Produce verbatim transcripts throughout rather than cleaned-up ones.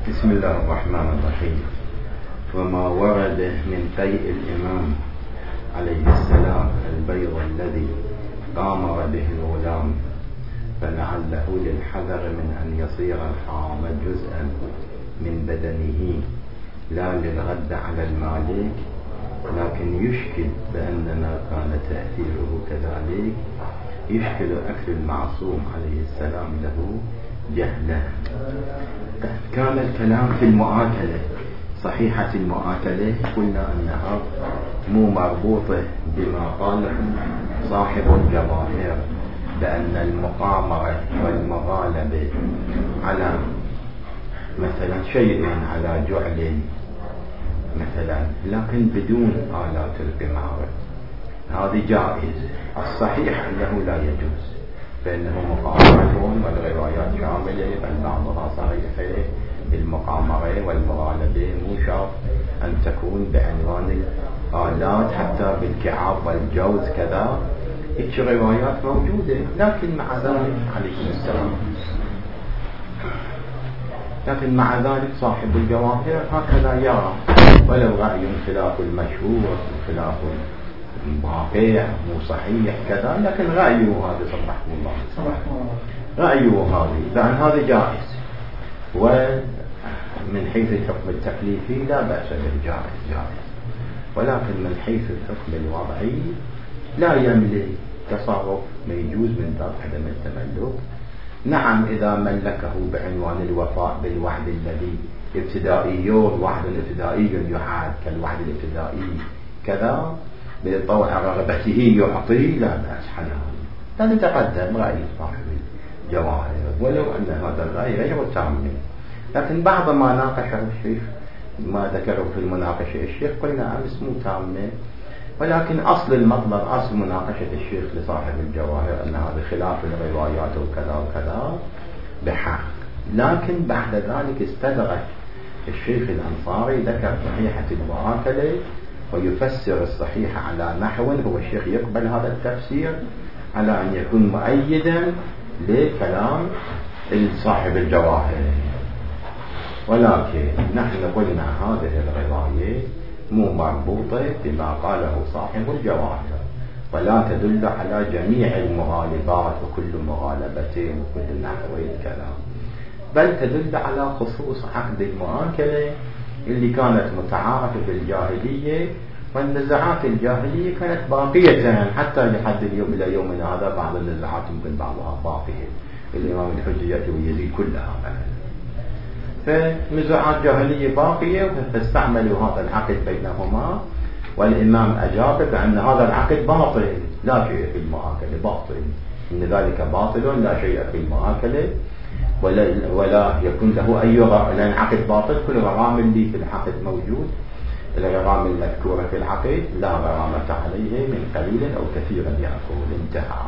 بسم الله الرحمن الرحيم. وما ورد من قيء الإمام عليه السلام البيض الذي غامر به الغلام فلعله للحذر من أن يصير الحرام جزءا من بدنه لا للغد على المالك، لكن يشكل بأننا كان تأثيره كذلك، يشكل أكل المعصوم عليه السلام له جهلا. كان الكلام في المؤاكلة، صحيحة المؤاكلة قلنا أنها مو مربوطة بما قاله صاحب الجواهر بأن المقامرة والمغالبة على مثلا شيء على جعل مثلا لكن بدون آلات القمار هذه جائز. الصحيح أنه لا يجوز، فإنه مقامرة والروايات شاملة، بل بعضها صريحة بالمقامرة والمغالبة، مو شرط أن تكون بعنوان الآلات حتى بالكعاب والجوز كذا. هيك روايات موجودة، لكن مع ذلك عليه السلام لكن مع ذلك صاحب الجواهر هكذا يرى، ولو رأي خلاف المشهور خلاف الواقع مو صحيح كذا، لكن رأيه هذا سبحانه الله رأيه هذا، لأن هذا جائز. ومن حيث الحكم التكليفي لا بأس به، جائز جائز، ولكن من حيث الحكم الوضعي لا يملك تصرف، ما يجوز من باب عدم التملك. نعم إذا ملكه بعنوان الوفاء بالوعد الذي ابتدائي، وعد ابتدائي يعاد كالوعد الابتدائي كذا بطوع رغبته يعطي، لا بأس حلال. لا نتقدم رأي صاحب الجواهر ولو أن هذا الرأي غير تام، لكن بعض ما ناقشه الشيخ ما ذكره في المناقشة الشيخ قلنا أمس مو تامة، ولكن أصل المطلب أصل مناقشة الشيخ لصاحب الجواهر أن هذا خلاف الروايات وكذا وكذا بحق. لكن بعد ذلك استدرك الشيخ الأنصاري ذكر صحيحة المؤاكلة ويفسر الصحيح على نحو هو الشيخ يقبل هذا التفسير على أن يكون مؤيدا لكلام صاحب الجواهر. ولكن نحن قلنا هذه الرواية مو مربوطة بما قاله صاحب الجواهر، ولا تدل على جميع المغالبات وكل مغالبة وكل نحو الكلام، بل تدل على خصوص عقد المؤاكلة اللي كانت متعارفة بالجاهلية، والنزاعات الجاهلية كانت باقية حتى لحد اليوم إلى يومنا هذا. بعض النزاعات يمكن بعضها باقية، الإمام الحجة يأتي ويزيد كلها مثلا، فنزاعات جاهلية باقية، فاستعملوا هذا العقد بينهما، والإمام أجاب بأن هذا العقد باطل، لا شيء في المؤاكلة، باطل، إن ذلك باطل لا شيء في المؤاكلة، ولا, ولا يكون له أي غرامة، لأن العقد باطل، كل غرام اللي في العقد موجود، الغرام المذكورة في العقد لا غرامة عليه من قليل أو كثير يأكل. انتهى.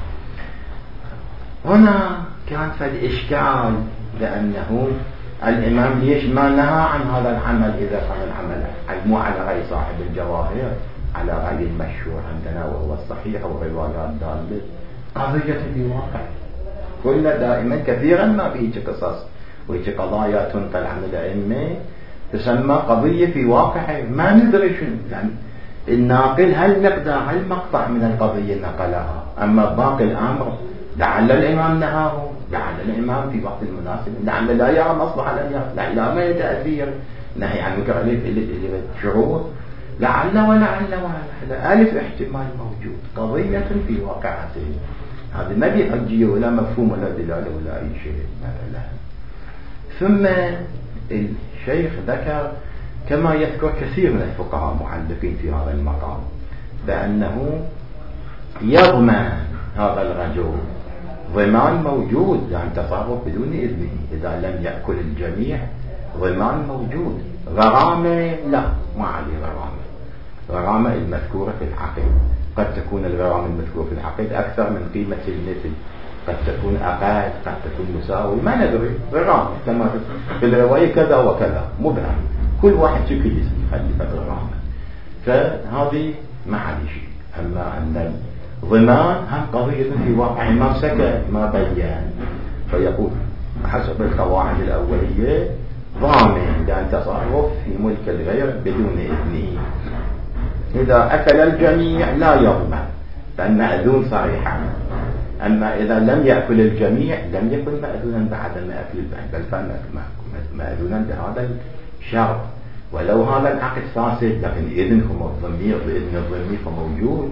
هنا كان في الإشكال لأنه الإمام ليش ما نهى عن هذا العمل إذا كان العمل مو على رأي صاحب الجواهر، على رأي المشهور عندنا وهو الصحيح والروايات دالة قضية في واقع. قلنا دائما كثيرا ما فيه قصص وهيك قضايا تنقل عن الأئمة تسمى قضية في واقع، ما ندري شنو يعني الناقل هل مقطع هل مقطع من القضية نقلها، أما باقي الأمر لعل الإمام نهاه، لعل الإمام في وقت المناسب، لعل لا يرى مصلحة لعل ما يتأثير نهي عن مكرلف شروط، لعل ولعل ولعل ألف احتمال موجود، قضية في واقعته. هذا ما بحجية ولا مفهوم ولا دلالة ولا أي شيء مثلا. ثم الشيخ ذكر كما يذكر كثير من الفقهاء معلقين في هذا المقام بأنه يضمن هذا الرجل ضمان موجود، يعني تصرف بدون إذنه إذا لم يأكل الجميع، ضمان موجود. غرامة لا، ما عليه غرامة، غرامة المذكورة في العقد، قد تكون الغرامة المذكورة في العقد أكثر من قيمة المثل، قد تكون أقل، قد تكون مساوي، ما ندري. غرامة كما في الرواية كذا وكذا مبهم، كل واحد شكل يخلي غرامة، فهذه ما عليه شيء. أما أن ضمان هم قضية في واقع ما سكت ما بيان، فيقول حسب القواعد الأولية ضامن لأن تصرف في ملك الغير بدون إذنه. إذا أكل الجميع لا يضمن لأن مأذون صريحا، أما إذا لم يأكل الجميع لم يكن مأذونا بعدم أكل البعض، بل كان مأذونا بهذا الشرط ولو هذا العقد فاسد، لكن إذنهم الضمير بإذن الضمير موجود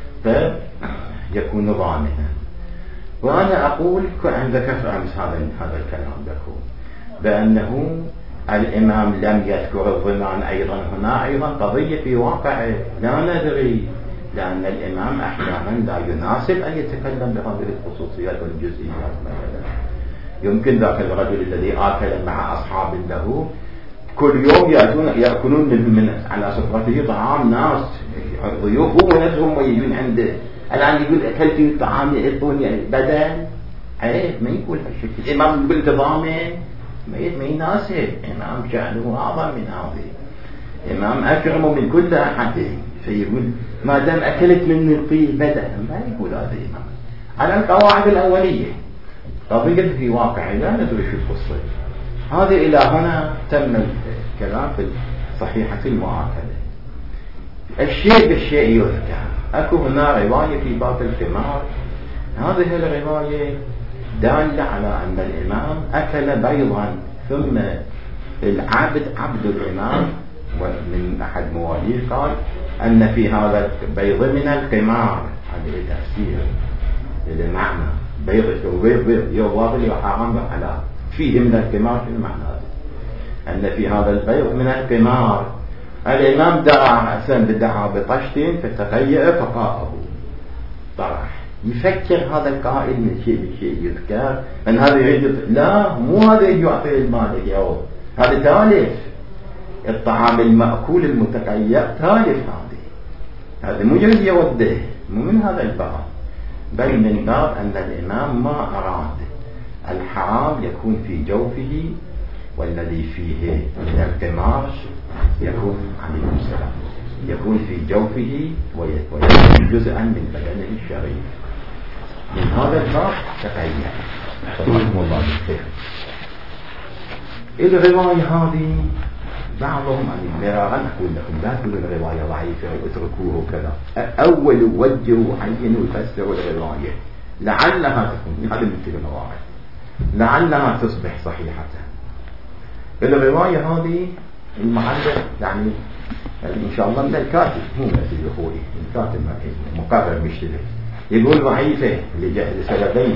فيكون ضامنا. وأنا أقول كأن ذكرت أمس هذا هذا الكلام لكم بأنه الإمام لم يذكر الضمان أيضا هنا أيضا قضية في واقعه لا ندري، لأن الإمام أحيانا لا يناسب أن يتكلم بهذه الخصوصيات والجزئيات. مثلا يمكن ذاك الرجل الذي آكل مع أصحاب له كل يوم يأتون يأكلون من على سفرته طعام ناس ضيوف ونفسهم ويجون عنده، الآن يقول أكلت طعام يعطوني بدل عيب، ما يقول هالشكل. الإمام يقول تضامن ما يناسب، إمام شأنه أعظم من هذه، إمام أكرم من كل أحد، فيقول ما دام أكلت من الطيب بدل، ما يقول هذا إمام على القواعد الأولية. قضية في واقع لا ندري شو القصة هذه. إلى هنا تم الكلام في صحيحة المعاقلة. الشيء بالشيء يذكر. أكو هنا رواية في باب الخمار، هذه الرواية دالة على أن الإمام أكل بيضا، ثم العبد عبد الإمام ومن أحد مواليه قال أن في هذا البيض من الخمار. هذا تفسير المعنى بيض بيض بيض يواضل وحرام وحلال، فيه من الخمار في المعنى هذا، أن في هذا البيض من الخمار. الإمام دعا حسن بدعا بطشت فتغير فقاءه طرح. يفكر هذا القائل من شيء بشيء يذكر أن هذا يريد، لا مو هذا يعطي المالك يا هذا ثالث، الطعام المأكول المتغير ثالث، هذه هذا مو جرد يوده، مو من هذا الباب، بل من باب أن الإمام ما أراد الحرام يكون في جوفه والذي فيه من القمار يكون عليه السلام يكون في جوفه ويكون جزءا من بدنه الشريف. من هذا الباب تقيم رحمه الله بالخير. الرواية هذه بعضهم عن مرارا أقول لكم لا تقولوا الرواية ضعيفة واتركوه كذا، أول وجهوا عينوا وفسروا الرواية لعلها تكون هذا مثل الرواية لعلها تصبح صحيحة. الرواية هذه المعلق يعني إن شاء الله من الكاتب مو مثل أخوي الكاتب مقرر مشتبه يقول ضعيفة لسببين،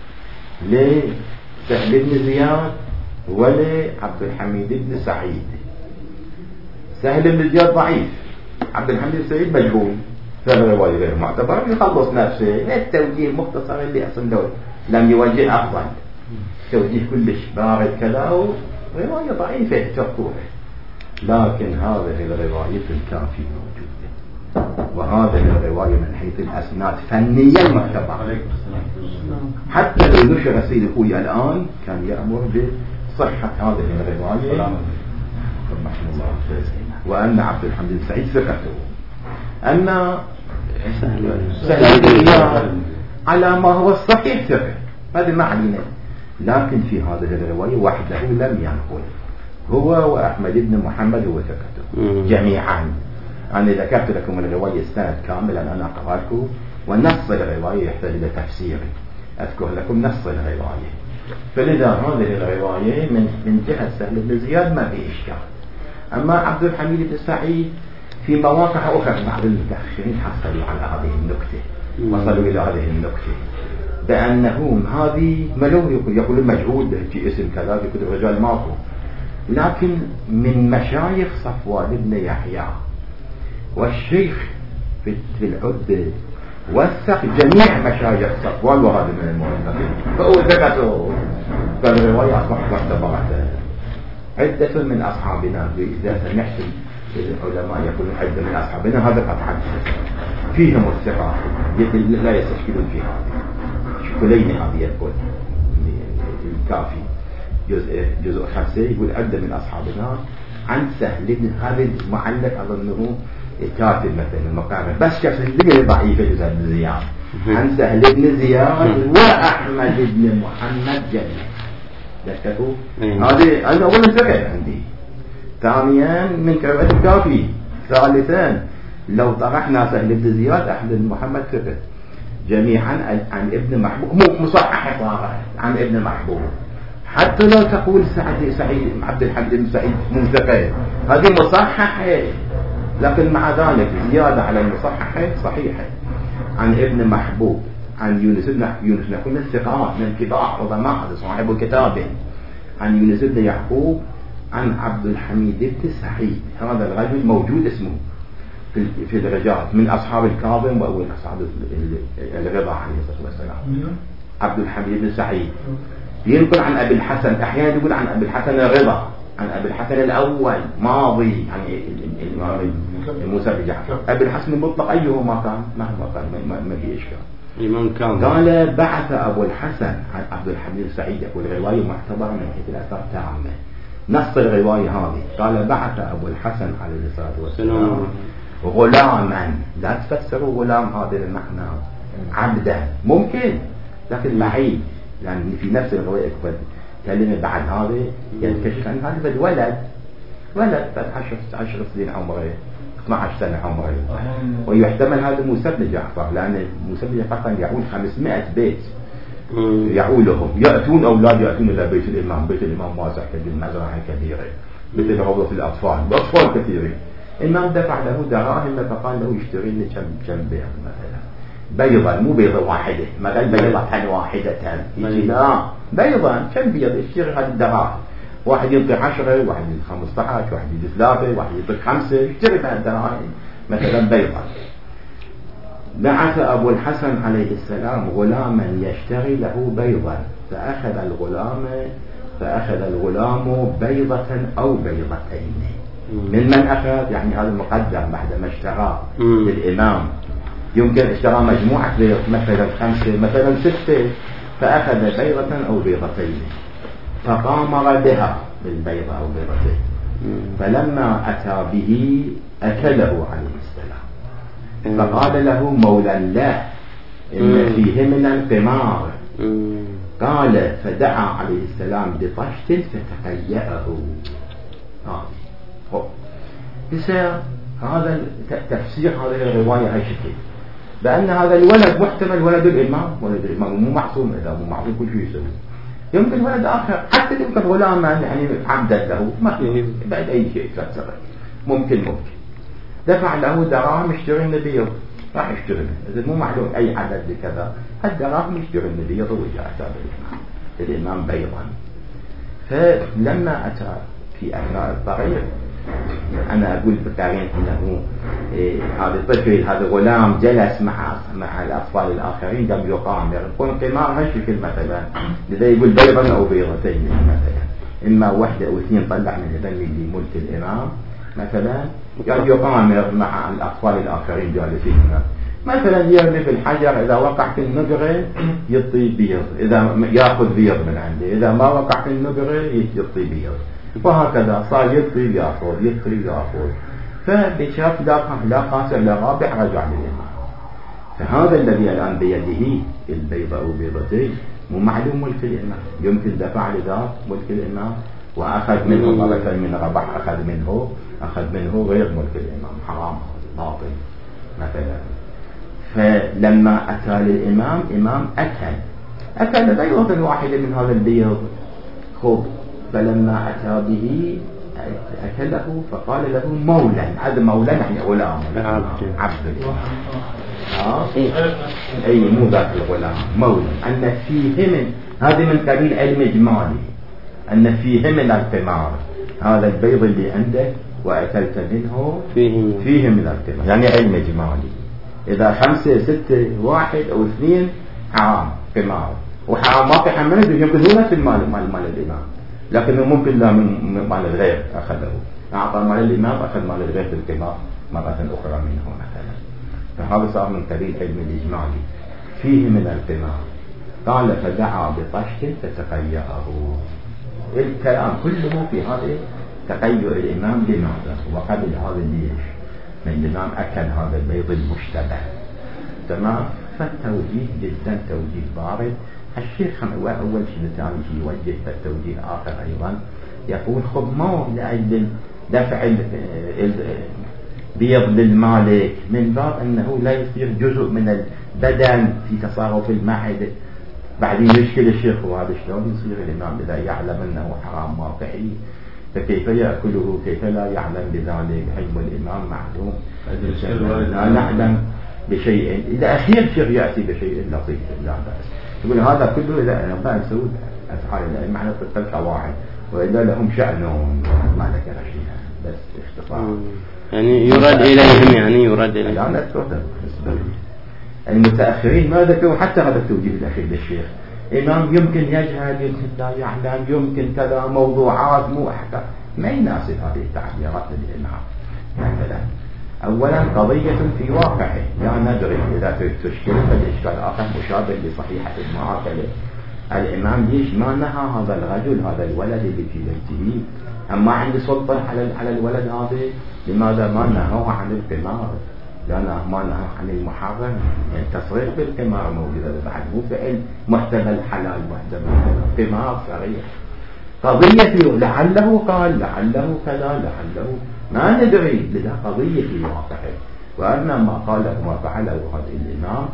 لسهل بن زياد ولعبد الحميد بن سعيد. سهل بن زياد ضعيف، عبد الحميد بن سعيد مجهول، فالرواية غير معتبر، يخلص نفسه. التوجيه مختصر اللي أصلا لم يوجه أفضل، توجيه كلش بارد كذا، رواية ضعيفة تركوها. لكن هذه الرواية في الكافي موجودة، وهذه الرواية من حيث الأسناد فنيا معتبرة. حتى لو نشر سيد أخوي الآن كان يأمر بصحة هذه الرواية رحمه الله، وأن عبد الحميد بن سعيد ثقته، أن سهل على ما هو الصحيح ثقة، هذا ما علينا. لكن في هذه الرواية وحده لم ينقل، هو وأحمد بن محمد هو ثقته جميعا. أنا ذكرت لكم الرواية السند كاملا، أنا أقرأ ونص الرواية يحتاج إلى تفسير، أذكر لكم نص الرواية. فلذا هذه الرواية من من جهة سهل بن زياد ما في إشكال. أما عبد الحميد بن سعيد في مواقع أخرى بعض المتأخرين حصلوا على هذه النكتة، وصلوا إلى هذه النكتة بأنهم هذه ملون يقولون مجهول في اسم كذا في كتب الرجال ماكو، لكن من مشايخ صفوان بن يحيى والشيخ في العدة وثق جميع مشايخ صفوان، وهذا من المؤلفين فهو ثقته. فالرواية أصبحت معتبرة. عدة من أصحابنا إذا نحسب العلماء يقولون عدة من أصحابنا هذا قطعا فيهم الثقة لا يستشكلون في هذا. شكلين هذه يقول الكافي جزء جزء خمسة يقول عدة من أصحابنا عن سهل بن هذا المعلق أظنه الكاتب مثلا المقامة بس كسر الدنيا ضعيفة جزء بن زياد عن سهل بن زياد وأحمد بن محمد جميع دكتوا هذه أنا أولا سكت عندي. ثانيا من كلمة الكافي. ثالثا لو طرحنا سهل بن زياد أحمد محمد سكت جميعا عن ابن محبوب مو مصحح عن ابن محبوب. حتى لو تقول سعد سعيد عبد الحميد بن سعيد منتقى هذه مصححة، لكن مع ذلك زيادة على المصححة صحيحة عن ابن محبوب عن يونس بن يونس بن الثقات من الكبار عظماء صاحب الكتاب عن يونس بن يعقوب عن عبد الحميد بن سعيد. هذا الرجل موجود اسمه في في الرجال من أصحاب الكاظم وأول أصحاب الرضا عليه الصلاة والسلام. عبد الحميد بن سعيد ينقل عن أبي الحسن، أحيانا يقول عن أبي الحسن الرضا، عن أبي الحسن الأول ماضي يعني موسى بن جعفر. أبي الحسن المطلق أيهما كان مهما كان ما, ما في إشكال. الإمام كان قال بعث أبو الحسن عن عبد الحميد سعيد، يقول رواية معتبرة من حيث الأثر تامة. نص الرواية هذه قال بعث أبو الحسن عليه الصلاة والسلام غلاما، لا تفسروا غلام هذا المعنى عبدا، ممكن لكن بعيد، يعني في نفس الرواية كلمة بعد هذا ينكشف عن هذا الولد ولد عشر عشر سنين عمره اثني عشر سنة عمره. ويحتمل هذا موسى بن جعفر، لأن موسى بن جعفر كان يعول خمسمائة بيت يعولهم، يأتون أولاد يأتون إلى بيت الإمام. بيت الإمام واسع كبير، مزرعة كبيرة، مثل روضة الأطفال، أطفال كثيرين. الإمام دفع له دراهم فقال له يشتري لي كم كم بيض مثلا، بيضا مو بيضة واحدة، ما قال بيضة واحدة، لا بيضا كم بيض يشتري هذه الدراهم. واحد ينطي عشرة، واحد ينطي خمسة عشر، واحد ينطي ثلاثة، واحد ينطي خمسة، يشتري هذه الدراهم مثلا بيضا. بعث أبو الحسن عليه السلام غلاما يشتري له بيضا، فأخذ الغلام فأخذ الغلام بيضة أو بيضتين. من من أخذ؟ يعني هذا المقدم بعد ما اشترى للإمام، يمكن اشترى مجموعة بيض مثلا خمسة مثلا ستة، فأخذ بيضة أو بيضتين فقامر بها بالبيضة أو بيضتين. فلما أتى به أكله عليه السلام، فقال له مولى الله إن فيه من القمار. قال فدعا عليه السلام بطشت فتقيأه. يصير هذا تفسير هذه الرواية هاي شكل، بأن هذا الولد محتمل ولد الإمام، ولد الإمام مو معصوم، إذا مو معصوم كل شيء يسوي. يمكن ولد آخر، حتى يمكن غلاما يعني عبدا له، ما بعد أي شيء تفسر، ممكن ممكن دفع له دراهم يشتري النبيض، راح يشتري، إذا مو معلوم أي عدد بكذا، الدراهم يشتري النبيض ورجع أتى الإمام الإمام بيضا. فلما أتى في أثناء الطريق، أنا أقول بالتاريخ أنه إيه هذا الطفل هذا غلام جلس مع مع الأطفال الآخرين قام يقامر، يقول قمار هالشكل مثلا، لذا يقول بيضا أو بيضتين مثلا، إما واحدة أو اثنين طلع من ذنبي لملك الإمام مثلا، قام يقامر مع الأطفال الآخرين جالسين مثلا، يرمي في الحجر، إذا وقع في النقرة يطي بيض، إذا يأخذ بيض من عنده، إذا ما وقع في النقرة يطي بيض، وهكذا صار يطي يأخذ يطي يأخذ. فبشاف لا لا خاص إلا رابع رجع للإمام. فهذا الذي الآن بيده البيضة أو بيضتين مو معلوم ملك الإمام، يمكن دفع لذات ملك الإمام وأخذ منه مرة من ربح، أخذ منه أخذ منه غير ملك الإمام، حرام باطل مثلا. فلما أتى للإمام إمام أكل أكل بيضة واحدة من هذا البيض خب، فلما أتى به أكله فقال له مولا، هذا مولا يعني غلام عبد آه. أي مو ذاك الغلام مولا، أن فيه من هذه من قبيل علم إجمالي، أن فيه من القمار، هذا البيض اللي عندك وأكلت منه فيه, فيه من القمار، يعني علم إجمالي. إذا خمسة ستة واحد أو اثنين حرام قمار، وحرام ما في حمله، يمكن هو نفس المال مال مال الإمام، لكنه ممكن لا من مال الغير أخذه، أعطى مال الإمام أخذ مال الغير في القمار مرة أخرى منه مثلا. فهذا صار من قبيل علم الإجمالي، فيه من القمار. قال فدعا بطشت فتقيأه. الكلام كله في هذا تقيؤ الإمام لماذا وقبل هذا ليش من الإمام أكل هذا البيض المشتبه، تمام. فالتوجيه جدا توجيه بارد، الشيخ هو أول شيء ثاني شيء يوجه التوجيه آخر أيضا، يقول خب ما لأجل دفع البيض للمالك من باب أنه لا يصير جزء من البدن في تصرف المعدة. بعدين يشكل الشيخ وهذا شلون يصير الإمام إذا يعلم أنه حرام واقعي فكيف يأكله كيف لا يعلم بذلك؟ علم الإمام معلوم لا نعلم بشيء إلى أخير شيء يأتي بشيء لطيف لا بأس. يقول هذا كله إذا أنا ما أسود أفعال الأئمة على تلك واحد وإلا لهم شأنهم ما ذكر شيء بس اختصار يعني يراد إليهم يعني يراد إليهم لا لا تفضل. المتأخرين ما ذكروا حتى هذا التوجيه الأخير للشيخ إمام يمكن يجهل يمكن لا يعلم يمكن كذا موضوعات مو أحكام ما يناسب هذه التعبيرات للإمام. مثلا أولا قضية في واقعه لا ندري إذا تشكل فالإشكال آخر مشابه لصحيحة المعاقلة. الإمام ليش ما نهى هذا الرجل هذا الولد اللي في بيته أما عندي سلطة على على الولد هذا لماذا ما نهاه عن القمار؟ لأنه ما نهى عن المحرم يعني تصريح بالقمار موجودة بعد مو فعل محتمل حلال محتمل قمار صريح. قضية لعله قال لعله كذا لعله ما ندري لذا قضية في واقعه. وأما ما قاله ما فعله هذا الإمام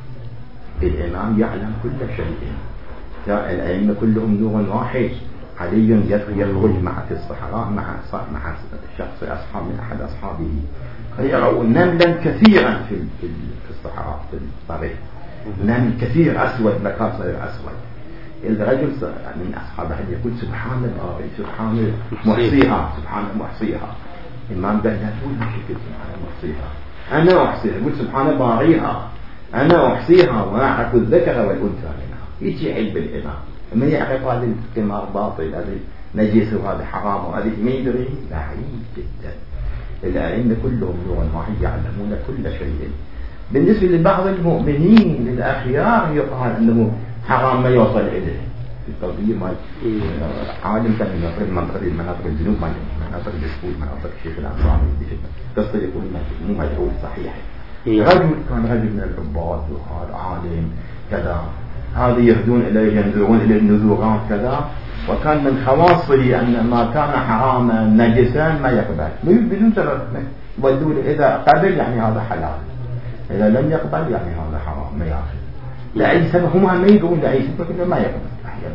الإمام يعلم كل شيء. الأئمة كلهم نور واحد. علي يخرج مع في الصحراء مع مع شخص أصحاب من أحد أصحابه فيروا نملا كثيرا في في الصحراء في الطريق نمل كثير أسود مكان صغير أسود. الرجل من أصحابه يقول سبحان الله سبحان محصيها سبحان محصيها. الإمام قال لا تقول بشكل سبحان محصيها أنا أحصيها يقول سبحان باريها أنا أحصيها وأعرف الذكر والأنثى منها. يجي علم الإمام من يعرف هذا القمار باطل هذا نجس وهذا حرام وهذا ما يدري بعيد جدا. الأئمة كلهم نور واحد يعلمون كل شيء. بالنسبة لبعض المؤمنين للأخيار يقال أنه حرام ما يوصل إليه في القضية ما عالم كان من منطقة المناطق الجنوب مناطق الجسفول مناطق الشيخ الأنصاري قصة يقول مو مجهول صحيح. رجل كان رجل من العباد وهذا عالم كذا هذا يهدون إليه ينظرون إليه النذورات كذا وكان من خواصه أن ما كان حراما نجسا ما يقبل بدون سبب ودول إذا قبل يعني هذا حلال إذا لم يقبل يعني هذا حرام ما يأخذ لأي سبب هم ما يقولون لأي سبب ما يقبل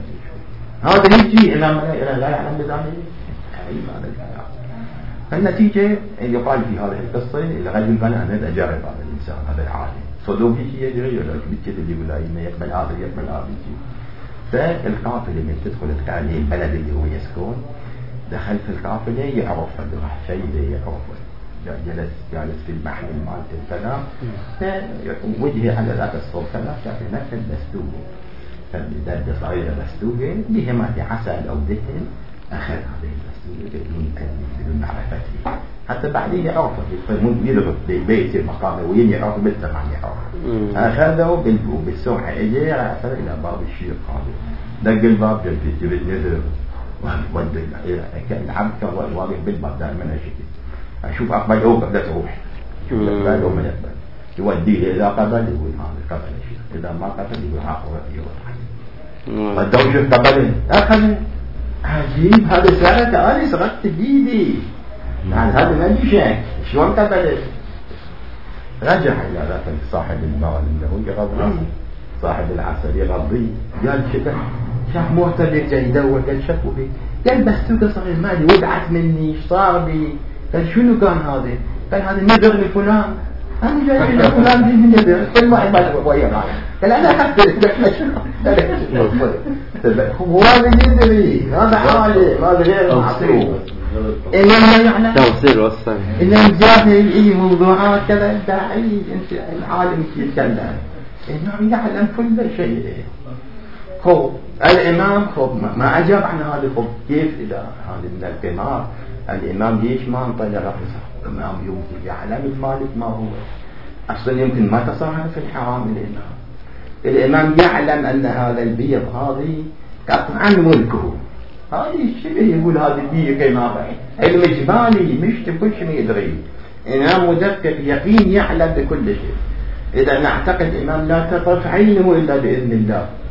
هذا يجي إلى ما لا يعلم بذلك أي معنى الكلام. فالنتيجة يقال في هذه القصة الرجل قال أنا أجرب هذا الإنسان هذا العالم صدوقي شيء يجري ولا كبتة اللي يقول أي يقبل هذا يقبل هذا يجي. فالقافلة من تدخل الثاني البلد اللي هو يسكن دخل في القافلة يعرف راح شيء يعرف جلس جالس في المحل مال كذا فوجهه على ذات الصوب كذا شاف هناك البستوه فبدأ صغيرة بستوه لها ما في عسل أو دهن أخذ هذه البستوه بدون بدون معرفته حتى بعدين يعرف يضرب بيت مقامه وين يعرف بالزمان يعرف أخذه بالسرعة إجى أخذ إلى باب الشيخ هذا دق الباب جلس جبت نذر ودق كان العبد كان واقف بالباب دائما أشكي أشوف أقبل أو قبل تروح شوف يقبل أو ما يقبل يوديه إذا قبل يقول هذا قبل الشيخ إذا ما قبل يقول ها هو يروح فالدوش قبل أخذ عجيب هذا سألت أنا صغرت جيدي يعني هذا ما يشك شلون قبل رجع إلى ذاك صاحب المال اللي هو يغضي صاحب العسل يغضي قال شكا شاف معتبر جاي يدور قال شكوا بي قال بس تو صغير مالي وقعت مني ايش صار بي قال شنو كان هذا قال هذا نذر لفلان أنا جاي لفلان دي نذر كل ما يبالغ ويا قال أنا حتى هو هذا يدري هذا عالم هذا غير معصوم إنما يعلم توصيل وصل إنما جاهل أي موضوعات كذا داعي أنت العالم يتكلم إنه يعلم كل شيء. خب الإمام خب ما أجاب عن هذا خب كيف إذا هذا من القمار الإمام ليش ما انطلق في الإمام يمكن يعلم المالك ما هو أصلا يمكن ما تصرف في الحرام الإمام الإمام يعلم أن هذا البيض هذه قطعا ملكه هذه الشيء يقول هذا البيض قمار علم إجمالي مش كل شيء يدري إمام مدقق يقين يعلم بكل شيء. إذا نعتقد الإمام لا تطرف عينه إلا بإذن الله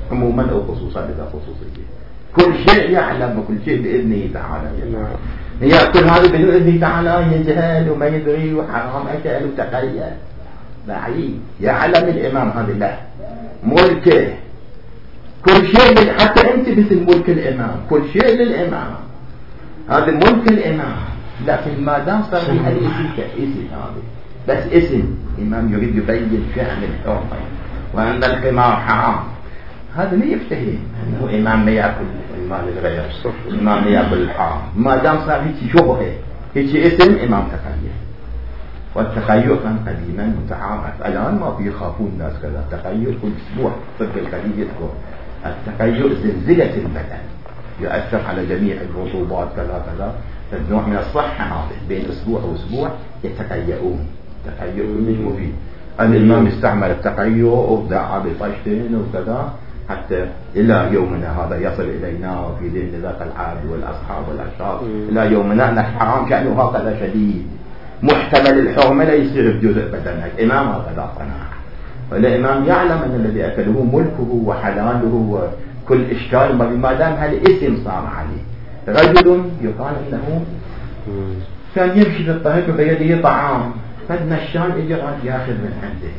عموما أو خصوصا إذا خصوصية. كل شيء يعلم وكل شيء بإذنه تعالى. هي كل هذا بإذنه تعالى يجهل وما يدري وحرام أكل وتقيل بعيد. يعلم الإمام هذا لا ملكه كل شيء، حتى أنت مثل ملك الإمام، كل شيء للإمام، هذا ملك الإمام. لكن ما دام صار في الاسم كاسم هذا بس اسم، الإمام يريد يبين شأن الحرمة وأن القمار حرام، هذا لا يفتهم أنه إمام ما يأكل المال الغير، إمام يأكل الحرام. ما دام صار هيك شبهه هيك اسم، إمام تخيل. والتخيل كان قديما متعارف، الآن ما في يخافون الناس كذا. تخيل كل أسبوع طب الخليج يذكر التخيل زلزلة البدن يؤثر على جميع الرطوبات كذا كذا، نوع من الصحة هذا بين أسبوع وأسبوع يتخيلون. تخيل مش مفيد. الإمام استعمل التخيل وابدع بطشتين وكذا حتى إلى يومنا هذا يصل إلينا في ذهن ذاك العبد والأصحاب والأشخاص إلى يومنا أن الحرام شأنه هكذا شديد، محتمل الحرمة لا يصير في جزء بدنك. الإمام هكذا قناع، والإمام يعلم أن الذي أكله ملكه وحلاله وكل إشكال، ما دام هالاسم صار عليه. رجل يقال إنه كان يمشي في الطريق بيده طعام، فالنشان إجرات يأخذ من عنده،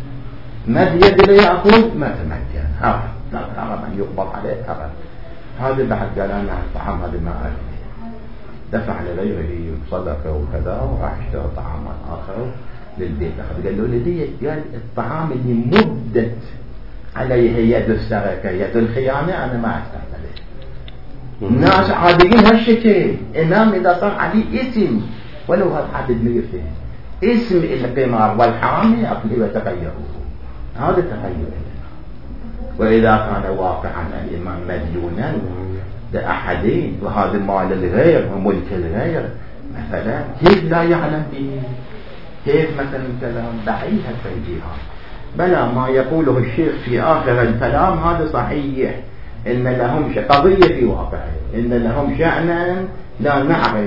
مد يد ليأخذ ما تمكن، هرب هرب أن يقبض عليه هرب. هذا بعد قال أنا الطعام هذا ما أكله، دفع لغيره صدقه وكذا وراح اشترى طعاما آخر للبيت. قال له لدي قال الطعام اللي مدت عليه يد السرقة يد الخيانة أنا ما أستعمله. الناس عاديين هالشكل. إمام إذا صار عليه اسم ولو هذا عدد ميفين اسم القمار والحرام يأكل وتغيره، هذا تغير. وإذا كان واقعا الإمام مديونا لأحدين وهذا مال الغير وملك الغير مثلا، كيف لا يعلم به؟ كيف مثلا كلام بعيد التوجيهات؟ بلى ما يقوله الشيخ في آخر الكلام هذا صحيح، إن لهم قضية في واقعه، إن لهم شأنا لا نعرف.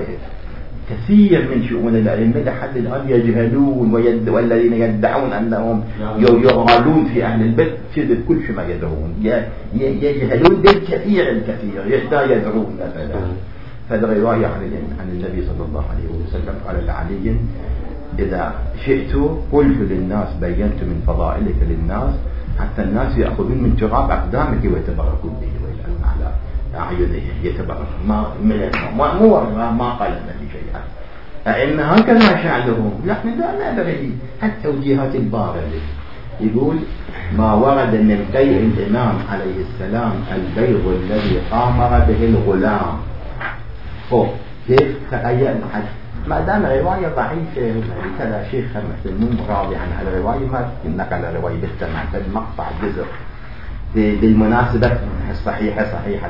كثير من شؤون الأئمة لحد الآن يجهلون ويد... والذين يدعون أنهم يغالون في أهل البيت كذب كل شيء ما يدرون، يجهلون بالكثير الكثير لا يدرون. مثلا فالرواية عن النبي صلى الله عليه وسلم قال لعلي إذا شئت قلت للناس بينت من فضائلك للناس حتى الناس يأخذون من تراب أقدامك ويتبركون به ويلعن على أعينهم يتبرك. ما ما مو ما قال النبي شيئا، فإن هكذا شأنهم. نحن لا ندري حتى توجيهات الباردة يقول ما ورد من قيء الإمام عليه السلام البيض الذي قامر به الغلام. هو كيف تغير حد ما دام رواية ضعيفة كذا شيخ مو راضي عن الرواية ما نقل الرواية بالسمع بالمقطع جزء بالمناسبة الصحيحة صحيحة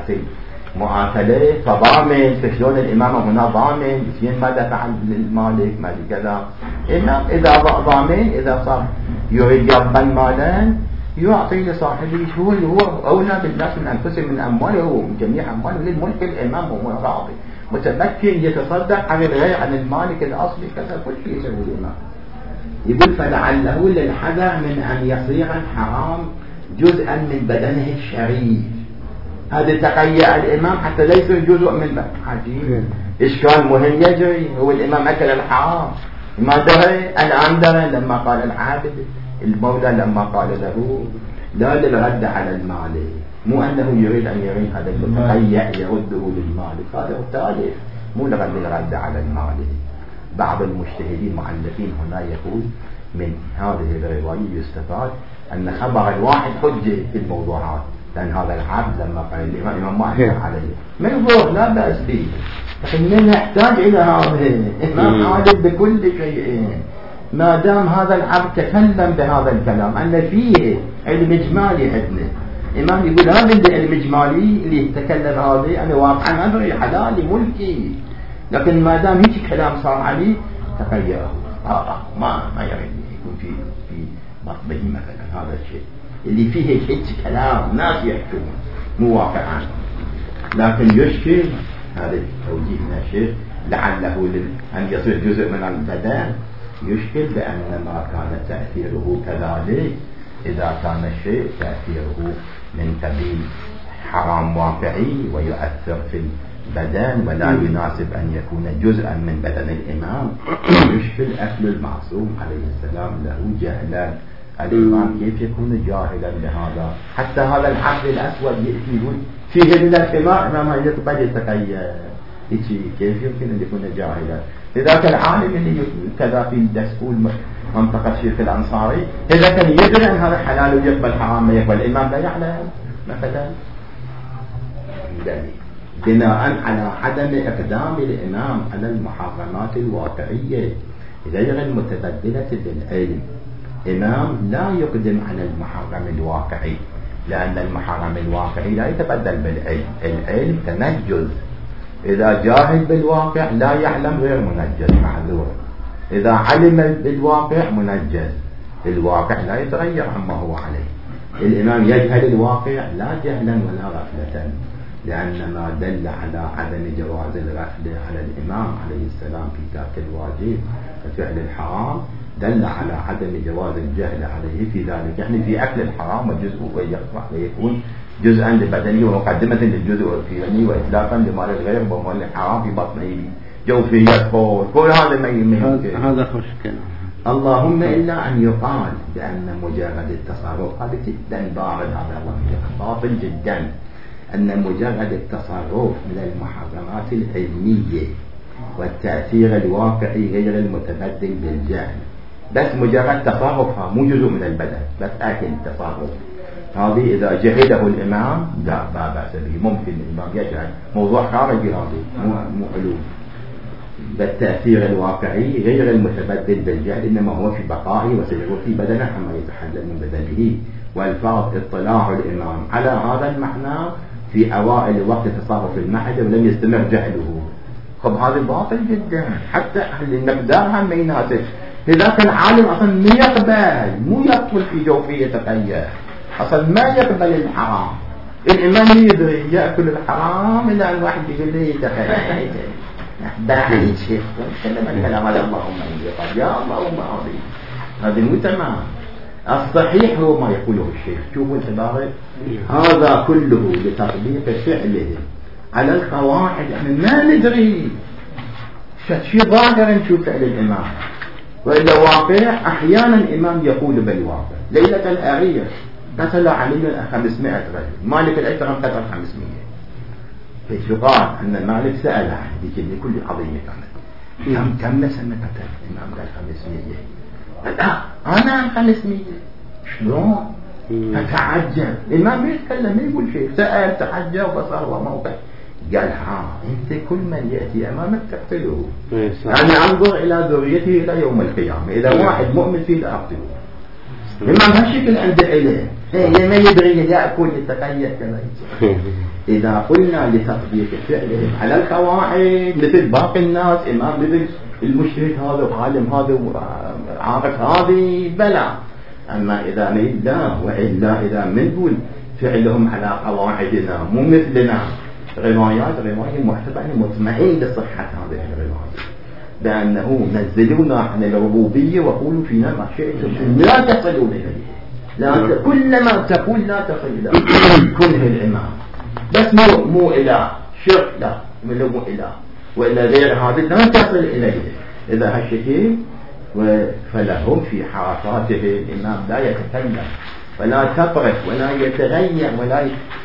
مؤاكلة فضامن فشلون الإمام هنا ضامن فين ما دفع المالك ما كذا. إمام إذا ضامن إذا صار يريد يقبل مالا يعطي لصاحبه شو هو أولى بالناس من أنفسهم من أمواله جميع أمواله للملك. الإمام هو راضي متمكن يتصدق عن الغير عن المالك الأصلي كذا كل شيء يسوي الإمام. يقول فلعله للحذر من أن يصير الحرام جزءا من بدنه الشريف. هذا تقيأ الإمام حتى لا يصير جزء من بدنه. عجيب إشكال مهم يجري. هو الإمام أكل الحرام ما دري الآن دري لما قال العابد المولى لما قال له لا للرد على المال، مو أنه يريد أن يريد هذا المتقيأ يرده للمالك، هذا التالف مو لغد للرد على المال. بعض المجتهدين معلقين هنا يقول من هذه الرواية يستفاد أن خبر الواحد حجة في الموضوعات، لأن هذا العبد لما قال الإمام ما أحكم عليه ما يقول لا بأس به، لكن نحتاج إلى هذا إمام عالم بكل شيء. ما دام هذا العبد تكلم بهذا الكلام أن فيه علم إجمالي عندنا، إمام يقول هذا العلم الإجمالي اللي يتكلم هذا أنا واقعا أدري حلالي ملكي، لكن ما دام هيك كلام صار عليه تغيره آه ما ما يريد يكون في في مطبعه مثلا. هذا الشيء اللي فيه هيك كلام ناس يحكمون مو واقعا، لكن يشكل هذا توجيهنا شيخ لعله أن يصير جزء من البدن. يشكل بأن ما كان تأثيره كذلك إذا كان الشيء تأثيره من قبيل حرام واقعي ويؤثر في البدن ولا يناسب أن يكون جزءا من بدن الإمام، يشكل أكل المعصوم عليه السلام له جهلا. الإمام كيف يكون جاهلا بهذا؟ حتى هذا الحبل الأسود يأتي يقول فيه من الحمار إمام يقبل يتقيد، كيف يمكن أن يكون جاهلا؟ لذلك العالم اللي كذا في دسكول منطقة شيخ الأنصاري إذا كان يدري أن هذا حلال ويقبل حرام ما يقبل، الإمام لا يعلم مثلا، بناء على عدم إقدام الإمام على المحرمات الواقعية غير المتبدلة بالعلم. إمام لا يقدم على المحرم الواقعي، لأن المحرم الواقعي لا يتبدل بالعلم، العلم تنجز. إذا جاهل بالواقع لا يعلم غير منجز معذور، إذا علم بالواقع منجز، الواقع لا يتغير عما هو عليه. الإمام يجهل الواقع لا جهلا ولا غفلة، لأن ما دل على عدم جواز الغفلة على الإمام عليه السلام في ترك الواجب وفعل الحرام دل على عدم جواز الجهل عليه في ذلك، يعني في أكل الحرام وجزء ويكون جزءا لبدني ومقدمة للجزء الفيرني وإطلاقا لمال الغير ومال الحرام في بطنه جوفه يدخل كل هذا ما يمكن. هذا خوش كلام. اللهم إلا أن يقال بأن مجرد التصرف هذا جدا بارد، هذا باطل جدا، أن مجرد التصرف من المحرمات العلمية والتأثير الواقعي غير المتبدل بالجهل، بس مجرد تصرفها مو جزء من البدن، بس أكل تصرف، هذه إذا جهده الإمام لا بأس به، ممكن الإمام يجهل موضوع خارجي، هذه مو مو علوم. بالتأثير الواقعي غير المتبدل بالجهل إنما هو في بقائه وسيره في بدنه عما يتحلل من بدنه، والفرض اطلاع الإمام على هذا المعنى في أوائل وقت تصرف المعدة ولم يستمر جهله. خب هذا باطل جدا، حتى المقدار هم ما يناسب. لذلك العالم أصلا ما يقبل، مو يدخل في جوفه يتقيد، أصلا ما يقبل الحرام. الإمام يدري يأكل الحرام إلا أن واحد يقول لي يتقيد بعيد شيخ وكلم الكلام على اللهم إني قد يا اللهم أعطي، هذا مو تمام. الصحيح هو ما يقوله الشيخ، شوفوا العبارة، هذا كله لتطبيق فعله على القواعد، يعني ما ندري شيء ظاهرا نشوف فعل الإمام، وإذا واقع أحيانا الإمام يقول بالواقع. ليلة الأغير قتل علي خمسمائة رجل، مالك الأجرم قتل خمسمائة، فيقال أن مالك سأل عن كل قضية كانت كم كم نسمة قتل؟ الإمام قال خمسمائة. لا أنا عن خمسمائة شلون؟ فتعجب الإمام ما يتكلم ما يقول شيء، سأل تعجب وصار وموقع، قال ها أنت كل من يأتي أمامك تقتله، أنا أنظر إلى ذريته إلى يوم القيامة، إذا واحد مؤمن فيه لا أقتله. الإمام هالشكل عنده علم، ما يدري يأكل يتقيد كذا. إذا قلنا لتطبيق فعلهم على القواعد مثل باقي الناس، إمام مثل المجتهد هذا وعالم هذا وعارف هذه بلى، أما إذا لا وإلا إذا منقول فعلهم على قواعدنا مو مثلنا، روايات رواية معتبرة مطمئن لصحة هذه الرواية، بأنه نزلونا عن الربوبية وقولوا فينا ما شئتم لا تصلوا إليه، لا كلما تقول لا تصل إلى كله الإمام، بس مو مو إله شرك، لا مو إله، وإلا غير هذا لا تصل إليه. إذا هالشكل فلهم في حركاته الإمام لا يتكلم ولا تطرف ولا يتغير ولا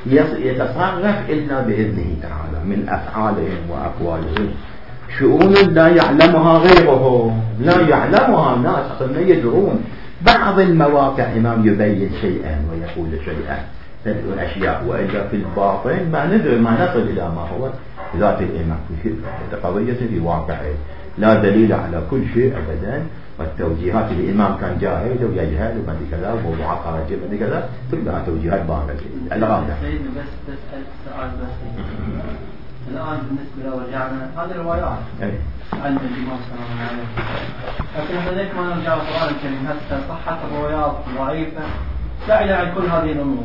يتصرف إلا بإذنه تعالى من أفعالهم وأقوالهم، شؤون لا يعلمها غيره، لا يعلمها الناس أصلا ما يدرون. بعض المواقع إمام يبين شيئا ويقول شيئا الأشياء، وإلا في الباطن ما ندري ما نصل إلى ما هو ذات الإمام في قضية في واقعه، لا دليل على كل شيء أبدا. والتوجيهات الإمام كان جاهل ويجهل وبعد كذا وموضوعات خارجية بعد كذا كلها توجيهات باطلة. الغالب سيدنا بس بسأل سؤال بس الآن بالنسبة لو رجعنا هذه الروايات عند الإمام صلى الله عليه وسلم، لكن هذيك ما نرجع القرآن الكريم حتى صحة الروايات ضعيفة بعيدة عن كل هذه الأمور،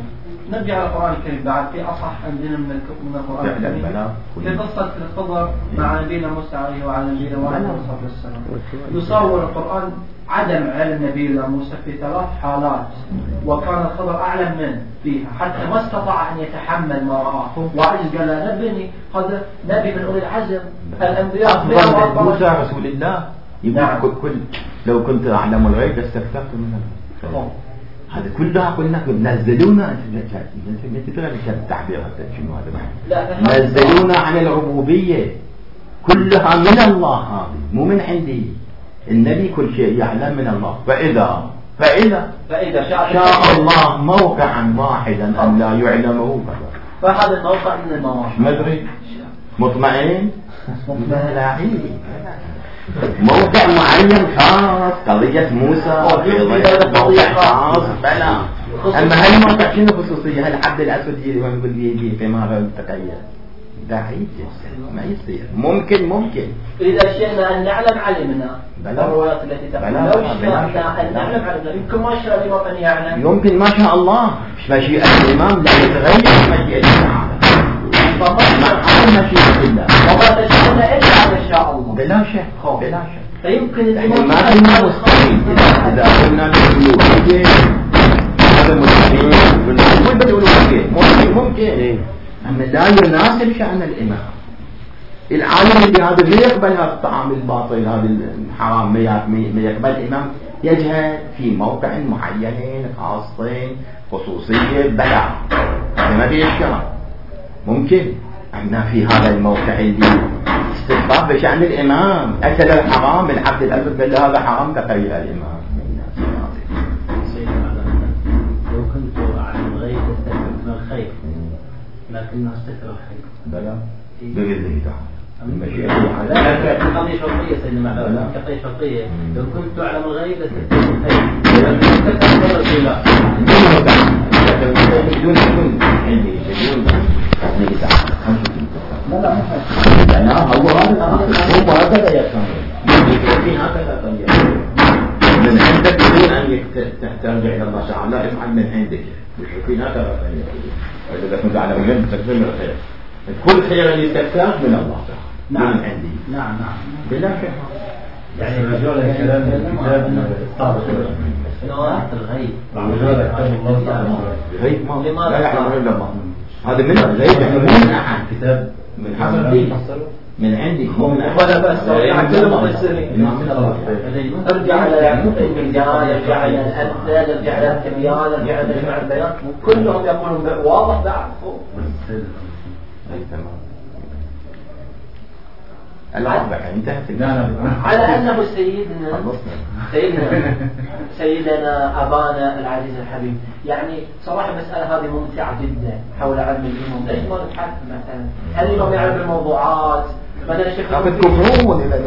نرجع على القرآن الكريم بعد في أصح عندنا من من القرآن الكريم في قصة الخضر مع نبينا موسى عليه وعلى نبينا وعلى الصلاة والسلام. يصور القرآن عدم علم نبينا موسى في ثلاث حالات، وكان الخضر أعلم من فيها حتى ما استطاع أن يتحمل ما رآه، وعجز قال له نبني، هذا نبي من أولي العزم الأنبياء. موسى رسول الله يقول كل لو كنت أعلم الغيب لاستكثرت من الله. هذا كلها قلنا نزلونا انت ترى التعبير شنو هذا؟ نزلونا عن الربوبيه كلها من الله، هذه مو من عندي. النبي كل شيء يعلم من الله. فاذا فاذا فاذا شاء الله موقعا واحدا ان لا يعلمه فهذا الموقع من المواقع ما ادري مطمئن ملاعين موقع معين خاص. قضية موسى موقع خاص بلا. أما هل موقع شنو خصوصية؟ هل عبد الأسود يجي ويقول يجي في مرة متقيد؟ بعيد ما يصير. ممكن ممكن إذا شئنا أن نعلم علمنا الروايات التي تقول لو شئنا أن نعلم علمنا يمكن ما شاء الإمام أن يعلم. يمكن ما شاء الله مشيئة الإمام لا يتغير مشيئة الله. فما مشيئة الله وما تشاءنا إلا على شاء الله بلا شك بلا شك. فيمكن الإمام ما كنا مستحيل إذا قلنا بالألوهية هذا مستحيل نقول بالألوهية ممكن ممكن أما لا يناسب شأن الإمام. العالم اللي هذا ما يقبل هذا الطعام الباطل هذا الحرام ما يقبل الإمام يجهل في موقع معين خاصين خصوصية بلا ما في إشكال. ممكن أن في هذا الموقع اللي استخفاف بشأن الإمام أكل الحرام العبد الأسود قال هذا حرام تقرير الإمام. لو كنت أعلم الغيب استكثرت من الخير لكنه استكثر الخير بلى بإذنه تعالى. قضية شرطية سيدنا معلومة قضية شرطية. لو كنت أعلم الغيب استكثرت الخير لكنه استكثر الخير بدون بدون عندي بدون تقنية تعالى. لا لا لا هو هذا هو هكذا يفهم يمكن هكذا طيب من عندك بدون أن ترجع إلى الله تعالى افعل من عندك يمكن هكذا طيب. وإذا كنت على مهم تكمل الخير كل خير اللي تكتاب من الله تعالى من عندي. نعم نعم بلا شك. يعني رجوع الكلام الكتاب الطابق نوعات الغيب رجوع كتاب الله غيب ما لا يعلم إلا الله. هذا من الغيب يعني من أحد كتاب من حسب من عندي مو من أحد ولا بس يعني كل مفسرين ارجع على يعقوب الجمال ارجع على الأمثال ارجع على التبيان ارجع على جمع البيان كلهم يقولون واضح بعد فوق. أي تمام. العربة انتهت. على أنه سيدنا سيدنا سيدنا أبانا العزيز الحبيب. يعني صراحة المسألة هذه ممتعة جدا حول علم الإمام. ليش ما نبحث مثلا هل الإمام يعرف الموضوعات مثلا الشيخ الكفرون لا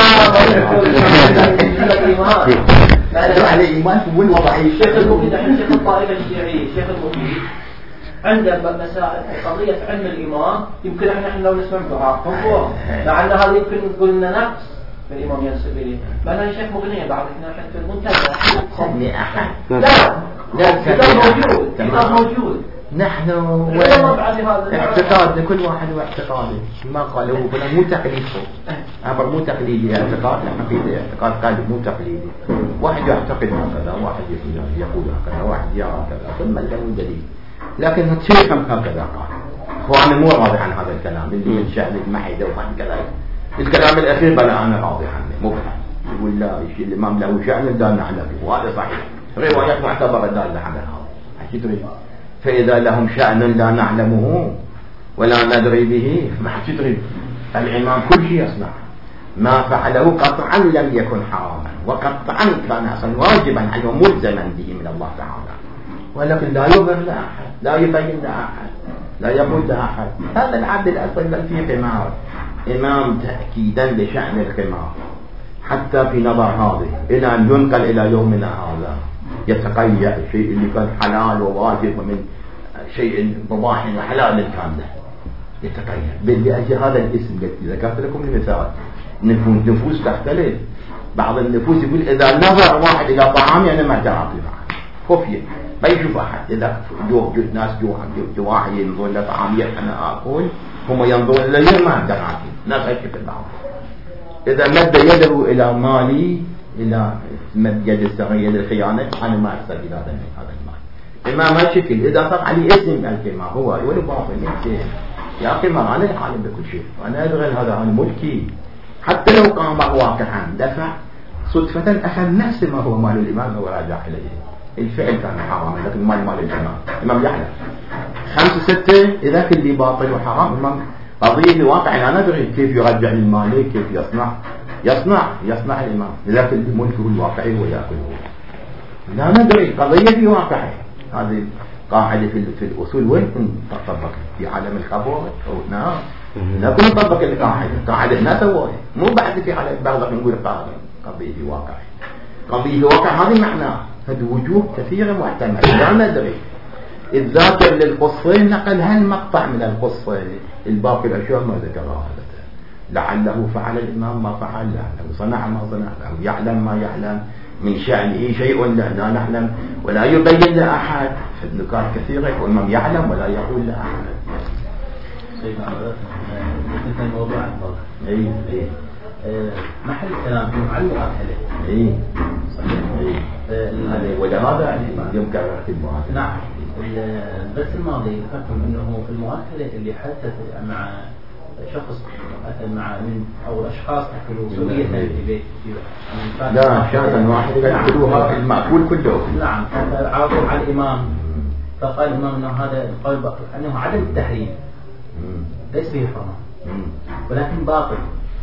لا على الإيمان هو الوضعي. الشيخ المفيد الحين شيخ الطائفة الشيعية الشيخ المفيد عندما مسائل قضية علم الإمام يمكن احنا نحن لو نسمع دعاء فوق مع أن هذا يمكن نقول لنا نقص في الإمام ينسب إليه. مثلا الشيخ مغنية بعض احنا في المنتدى سمي أحد لا لا كتاب موجود كتاب موجود. نحن اعتقاد كل واحد واعتقاده ما قاله فلان مو تقليد عبر مو تقليدي اعتقاد حقيقي اعتقاد قالب مو تقليدي. واحد يعتقد هكذا واحد يقول هكذا واحد يرى كذا ثم له دليل لكن الشيخ هكذا قال. هو أنا مو راضي عن هذا الكلام اللي من شأن المحيدة وعن كذا. الكلام الأخير بلا أنا راضي عنه مو بلا يقول لا الشيء الإمام له شأن لا نعلم وهذا صحيح. روايات معتبرة دالة على هذا حكي تريد. فإذا لهم شأن لا نعلمه ولا ندري به ما حكي تريد. الإمام كل شيء يصنع ما فعله قطعا لم يكن حراما وقطعا كان أصلا واجبا عليه ملزما به من الله تعالى ولكن لا يظهر لأحد لا يبين لأحد لا يقول لأحد. هذا العبد الأصل بل في قمار إمام تأكيدا لشأن القمار حتى في نظر هذه إلى أن ينقل إلى يومنا هذا يتقيأ الشيء اللي كان حلال وواجب ومن شيء مباح وحلال كان له يتقيأ بأجل هذا الاسم الذي ذكرت لكم المثال. نفوس تختلف. بعض النفوس يقول إذا نظر واحد إلى طعام يعني ما جرى في خفية ما يشوف أحد. إذا جو ناس جوعان جواعي ينظرون لطعامية أنا أقول هم ينظرون إلي ما عندهم عقل ناس أشوف البعض. إذا مد يده إلى مالي إلى مد يد السرية للخيانة أنا ما أحسب إلى هذا المال. إمام هالشكل إذا صار علي اسم الكلمة هو يقول باطل يحسن يا أخي ما أنا العالم بكل شيء وأنا أدري هذا عن ملكي حتى لو كان واقعا دفع صدفة أخذ نفس ما هو مال الإمام هو راجع إليه. الفعل كان حرام لكن مال مال الإمام الإمام يعلم. خمسة ستة إذا كل باطل وحرام الإمام قضية في واقع أنا ندري كيف يرجع للمالك كيف يصنع يصنع يصنع الإمام لكن ملكه الواقعي ويأكله لا ندري قضية في واقعه. هذه قاعدة في في الأصول وين تطبق في عالم الخبر أو نعم لكن نطبق القاعدة قاعدة لا سواه مو بعد في عالم بعض نقول قاعدة قضية في واقعه قضية في واقع هذه معناه هذه وجوه كثيرة محتملة لا ندري. الذاكر للقصين نقل هالمقطع من القصة الباقي الأشياء ما ذكرها لعله فعل الإمام ما فعل لعله صنع ما صنع أو يعلم ما يعلم من شأنه شيء لا نعلم ولا يبين لأحد. النكات كثيرة يقول الإمام يعلم ولا يقول لأحد. سيدنا مثل الموضوع أفضل أي أي محل الكلام في معلم أهله أي صحيح أي ولهذا يمكن اعتباره. نعم. البث الماضي ذكرتم انه في المؤكله اللي حدثت مع شخص مع من او الاشخاص اكلوا سويه في بيت لا شاذا واحد ياكلوها المأكول كله. نعم عرضوا على الامام فقال الامام انه هذا القول انه عدم التحريم ليس به حرمه ولكن باطل.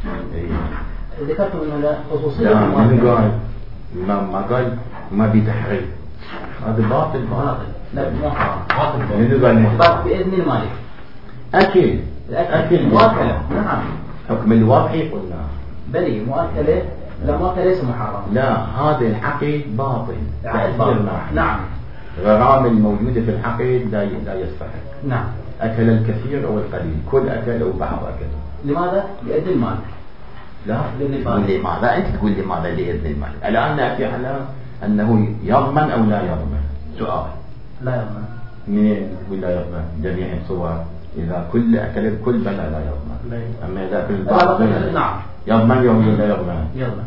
ذكرتم انه لا خصوصيه لا ما قال الامام ما قال ما بتحريم هذا باطل باطل لا مو حرام باطل بإذن المالك أكل أكل مؤكلة. نعم حكم الوضعي قلنا بلي مؤكلة لا مؤكلة ليس محرم. لا هذا الحقيقة باطل نعم غرام الموجودة في الحقيقة لا لا يستحق. نعم أكل الكثير أو القليل كل أكل أو بعض أكل. لماذا؟ لإذن المالك. لا تقول لماذا أنت تقول لماذا لإذن المالك. الآن نأتي على أنه يضمن أو لا يضمن. سؤال لا يضمن. مين يقول لا يضمن؟ جميع الصور إذا كل أكل الكل بلا لا يضمن. أما إذا كل بعض نعم يضمن يوم لا يضمن. يضمن.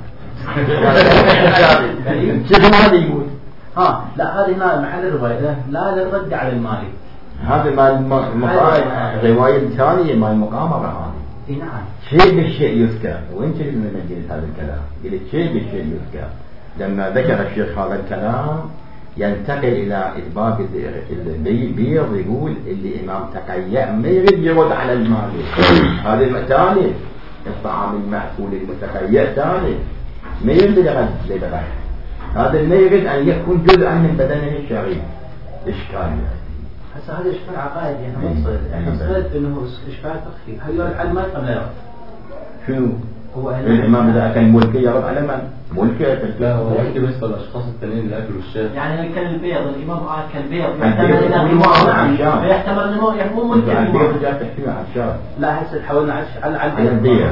شوف هذا يقول. ها لا هذه محل الرواية لا للرد على المالك. هذا ما رواية ثانية ما المقامرة هذه. نعم. شيء بالشيء يذكر وين تجد من مجلس هذا الكلام؟ قلت شيء بالشيء يذكر. لما ذكر الشيخ هذا الكلام ينتقل إلى الباب البيض يقول اللي إمام تقيأ ما يريد يرد على المالك. هذا الثاني الطعام المأكول المتقيأ ثاني ما يريد يرد للغير. هذا ما يريد أن يكون جزءا من بدنه الشريف. إشكال هسه هذا إشكال عقائدي أنا ما يصير يعني صير إنه إشكال تخفي هل يرد على المالك أم لا يرد؟ شنو؟ هو الإمام إذا كان ملكي يرد على من؟ ملكي لا هو يحكي بس الأشخاص التانيين اللي أكلوا الشاي يعني كان البيض الإمام أكل البيض يحتمل إلى الإمام يحتمل إنه يحمل ملك الإمام جاء تحكي عن الشاي لا هسه حاولنا على على البيض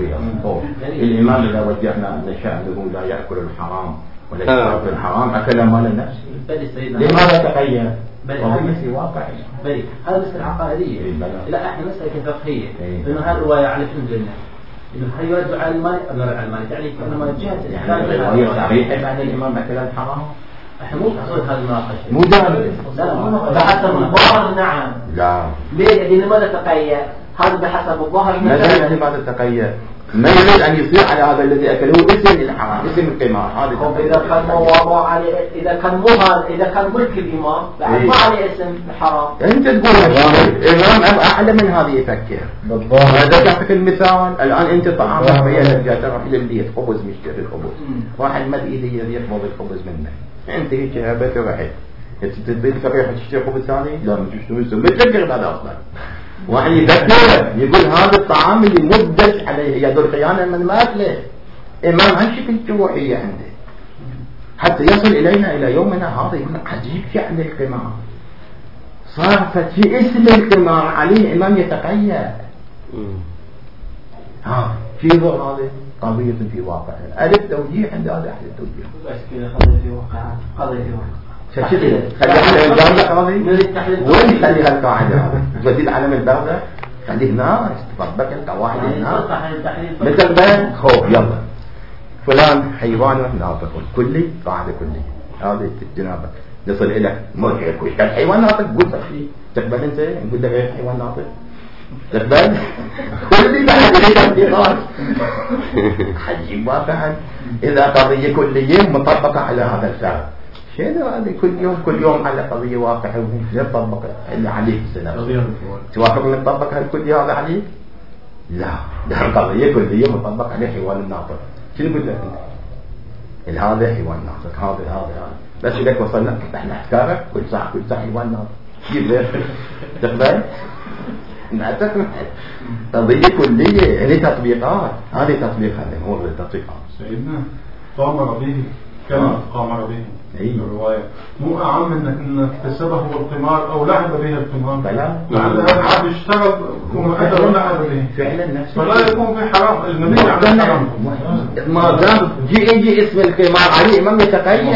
الإمام إذا وجهنا أن شأنه لا يأكل الحرام ولا يشرب الحرام أكل مال النفس لماذا تقيد؟ وهي في واقع بلي هذا مسألة عقائدية لا احنا مسألة فقهية لأنه هذه الرواية على شنو قلنا إنه هل يرد على المالك أم يرد على المالك يعني كأنما جهة يعني هي صحيحة بعد الإمام أكل الحرام احنا مو بحصول هذه المناقشة مو جانب لا مو بحسب الظاهر نعم لا ليه يعني لماذا تقيد هذا بحسب الظاهر مثلا لماذا تقيد ما يريد أن يصير على هذا الذي أكله اسم الحرام اسم القمار هذا إذا كان مو عليه إذا كان مو هذا إذا كان ملك الإمام بعد ما عليه اسم الحرام أنت تقول الإمام أعلى من هذه يفكر بالضبط هذا تعطيك المثال الآن أنت طعامك ويا جاء تروح للبيت خبز مشتري الخبز واحد مد إيده يقبض الخبز منك أنت هيك هبت ورحت تبي تروح تشتري خبز ثاني لا ما تشتري ما تفكر هذا أصلا واحد يذكر يقول هذا الطعام اللي مدش عليه يد الخيانة من ما أكله إمام هالشكل جوعية عنده حتى يصل إلينا إلى يومنا هذا يقول عجيب شأن القمار صارت في اسم القمار عليه إمام يتقيد ها في ظهر هذا قضية في واقع ألف توجيه عند هذا أحد التوجيه بس كذا قضية في واقع قضية في واقع فشكل خليها الجامعة هذه وين خليها القاعدة هذه تودي العالم الباردة خليه ناس تطبق القواعد هنا مثل ما خوف يلا فلان حيوان ناطق كلي قاعدة كلي هذه جنابك نصل إلى مرجع كويس كان حيوان ناطق قلت أخي تقبل أنت نقول لك غير حيوان ناطق تقبل كلي بعد التطبيقات حجم واقعا إذا قضية كلية مطبقة على هذا الفعل شنو هذا كل يوم كل يوم على قضية واقعة يطبق اللي عليك السنة توافق من تطبق هالكلية هذا عليك لا ده قضية كلية مطبق عليه حيوان الناطق شنو قلت لك انت هذا حيوان ناطق هذا هذا هذا بس لك وصلنا احنا افكارك كل ساعة كل ساعة حيوان ناطق جيب غير تقبل نعتقد قضية كلية يعني تطبيقات هذه تطبيق هذه هو التطبيقات سيدنا قامر به كما قامر به الرواية مو أعم انك انك اكتسبه القمار او لعب به القمار بلا لعل هذا عبد اشتغل ومؤدى ولعب به فعلا نفسه فلا يكون في حرام المني عن حرام ما دام جي يجي اسم القمار عليه ما يتقيد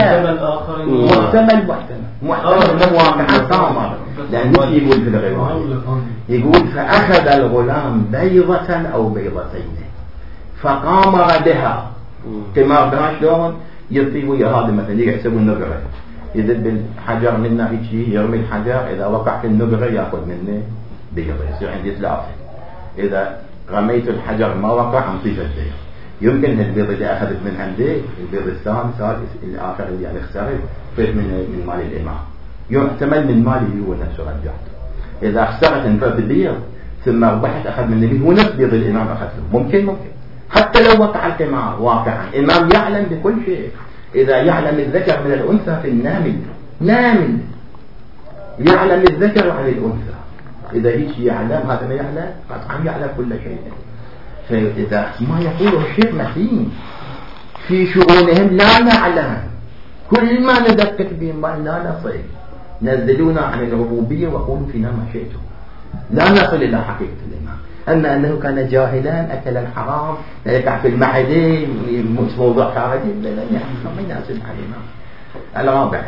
محتمل محتمل محتمل واقعا قامر لأنه يقول في الرواية يقول فأخذ الغلام بيضة أو بيضتين فقامر بها قمار بها شلون يطيبوا يا هذا مثلا يحسبوا النقرة يذب الحجر من ناحية يرمي الحجر إذا وقع في النقرة يأخذ منه بيضة يصير عندي ثلاثة إذا رميت الحجر ما وقع أنطيف البيض يمكن البيض اللي أخذت من عندي البيض الثاني صار الآخر اللي يعني خسرت فيه من من مال الإمام يحتمل من مالي هو نفسه رجعته إذا خسرت انفرد البيض ثم ربحت أخذ من النبي هو نفس بيض الإمام أخذته ممكن ممكن حتى لو وقع القمار واقعا الإمام يعلم بكل شيء إذا يعلم الذكر من الأنثى في النامل نامل يعلم الذكر عن الأنثى إذا هيك يعلم هذا ما يعلم قطعا يعلم كل شيء فإذا ما يقوله الشيخ متين في شؤونهم لا نعلم كل ما ندقق بهم لا نصل نزلونا عن الربوبية وقولوا فينا ما شئتم لا نصل إلى حقيقة الإمام أما أنه كان جاهلا أكل الحرام يقع في المعدة موضوع خارجي لا لا ما يناسب علينا. الرابع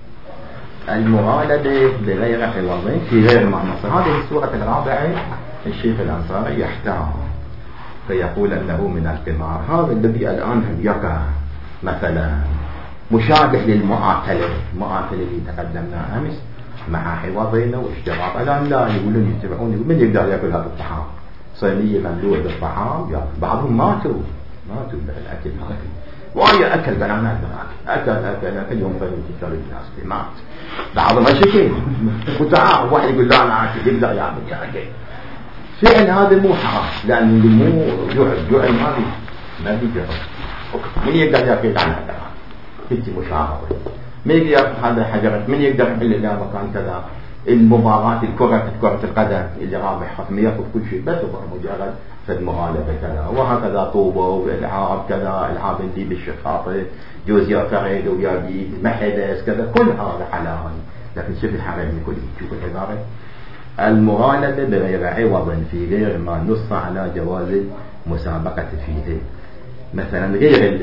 المغالبة بغير حوض في غير معنى هذه السورة الرابعة الشيخ الأنصاري يحتار فيقول أنه من القمار هذا الذي الآن يقع مثلا مشابه للمعاقلة المعاقلة اللي تقدمنا أمس مع حوضين واشتراط الآن لا يقولون يتبعون من يقدر يأكل هذا الطعام صينية مملوءة بالطعام بعضهم ماتوا ماتوا بالأكل هذا وهي أكل بنانا أكل أكل أكل يوم غير تشتري الناس مات بعضهم أشكي وتعال واحد يقول لا أنا أكل يقدر يعمل كذا فعل هذا مو حرام لأن مو جوع جوع ما في ما في جوع من يقدر يأكل عن هذا كنت مشاهرة من يقدر يأكل هذا حجرة من يقدر يحل إلى مكان كذا المباراة الكرة كرة القدم اللي رابح ختم يأخذ كل شيء بس هو مجرد في المغالبة كذا وهكذا طوبة والألعاب كذا ألعاب اللي بالشخاطة جوز يا فريد ويا بيد محدث كذا كل هذا حلال لكن شوف الحرام من كل شوف العبارة المغالبة بغير عوض في غير ما نص على جواز مسابقة فيه مثلا غير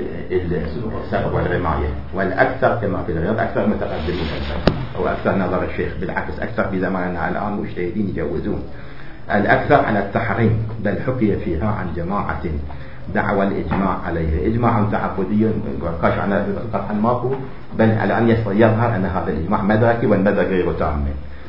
السبب والرماية والأكثر كما في الغير أكثر متقدمين أو أكثر نظر الشيخ بالعكس أكثر في زماننا الآن مجتهدين يجوزون الأكثر على التحريم بل حكي فيها عن جماعة دعوى الإجماع عليه إجماع تعبدي قاش عن قطعا ماكو بل على أن يظهر أن هذا الإجماع مدركي والمدرك غير تام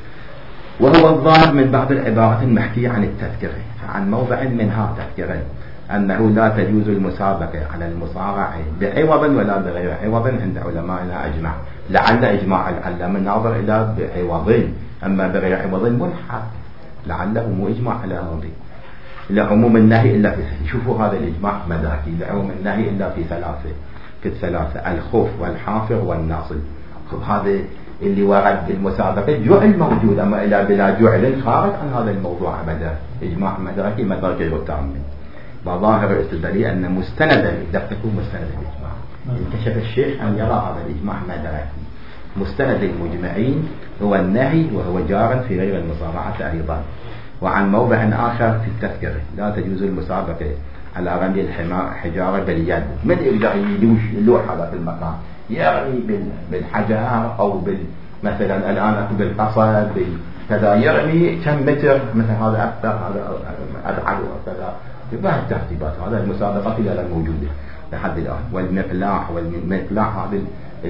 وهو الظاهر من بعض العبارات المحكية عن التذكرة عن موضع منها تذكرة أنه لا تجوز المسابقة على المصارعة بعوض ولا بغير عوض عند علمائنا أجمع لعل إجماع العلامة الناظر إلى بعوضين أما بغير عوض ملحق لعله مو إجماع على هذا لعموم النهي إلا في شوفوا هذا الإجماع مداكي لعموم النهي إلا في ثلاثة في الثلاثة الخوف والحافر والناصل هذا اللي ورد بالمسابقة جعل موجود أما إلى بلا جعل خارج عن هذا الموضوع أبدا إجماع مدركي مدرك غير تام بظاهر الاستدلالي أن مستند دقته مستند الإجماع انكشف الشيخ أن يرى هذا الإجماع مدركي مستند المجمعين هو النهي وهو جار في غير المصارعة أيضا وعن موضع آخر في التذكرة لا تجوز المسابقة على رمي الحجارة باليد من يقدر يلوح هذا في المكان يرمي بالحجر أو بال مثلا الآن بالقصب كذا، يرمي كم متر مثل هذا أكثر هذا أبعد وكذا، يبقى الترتيبات. هذا المسابقات لا موجودة لحد الآن. والمقلاع والمقلاع هذا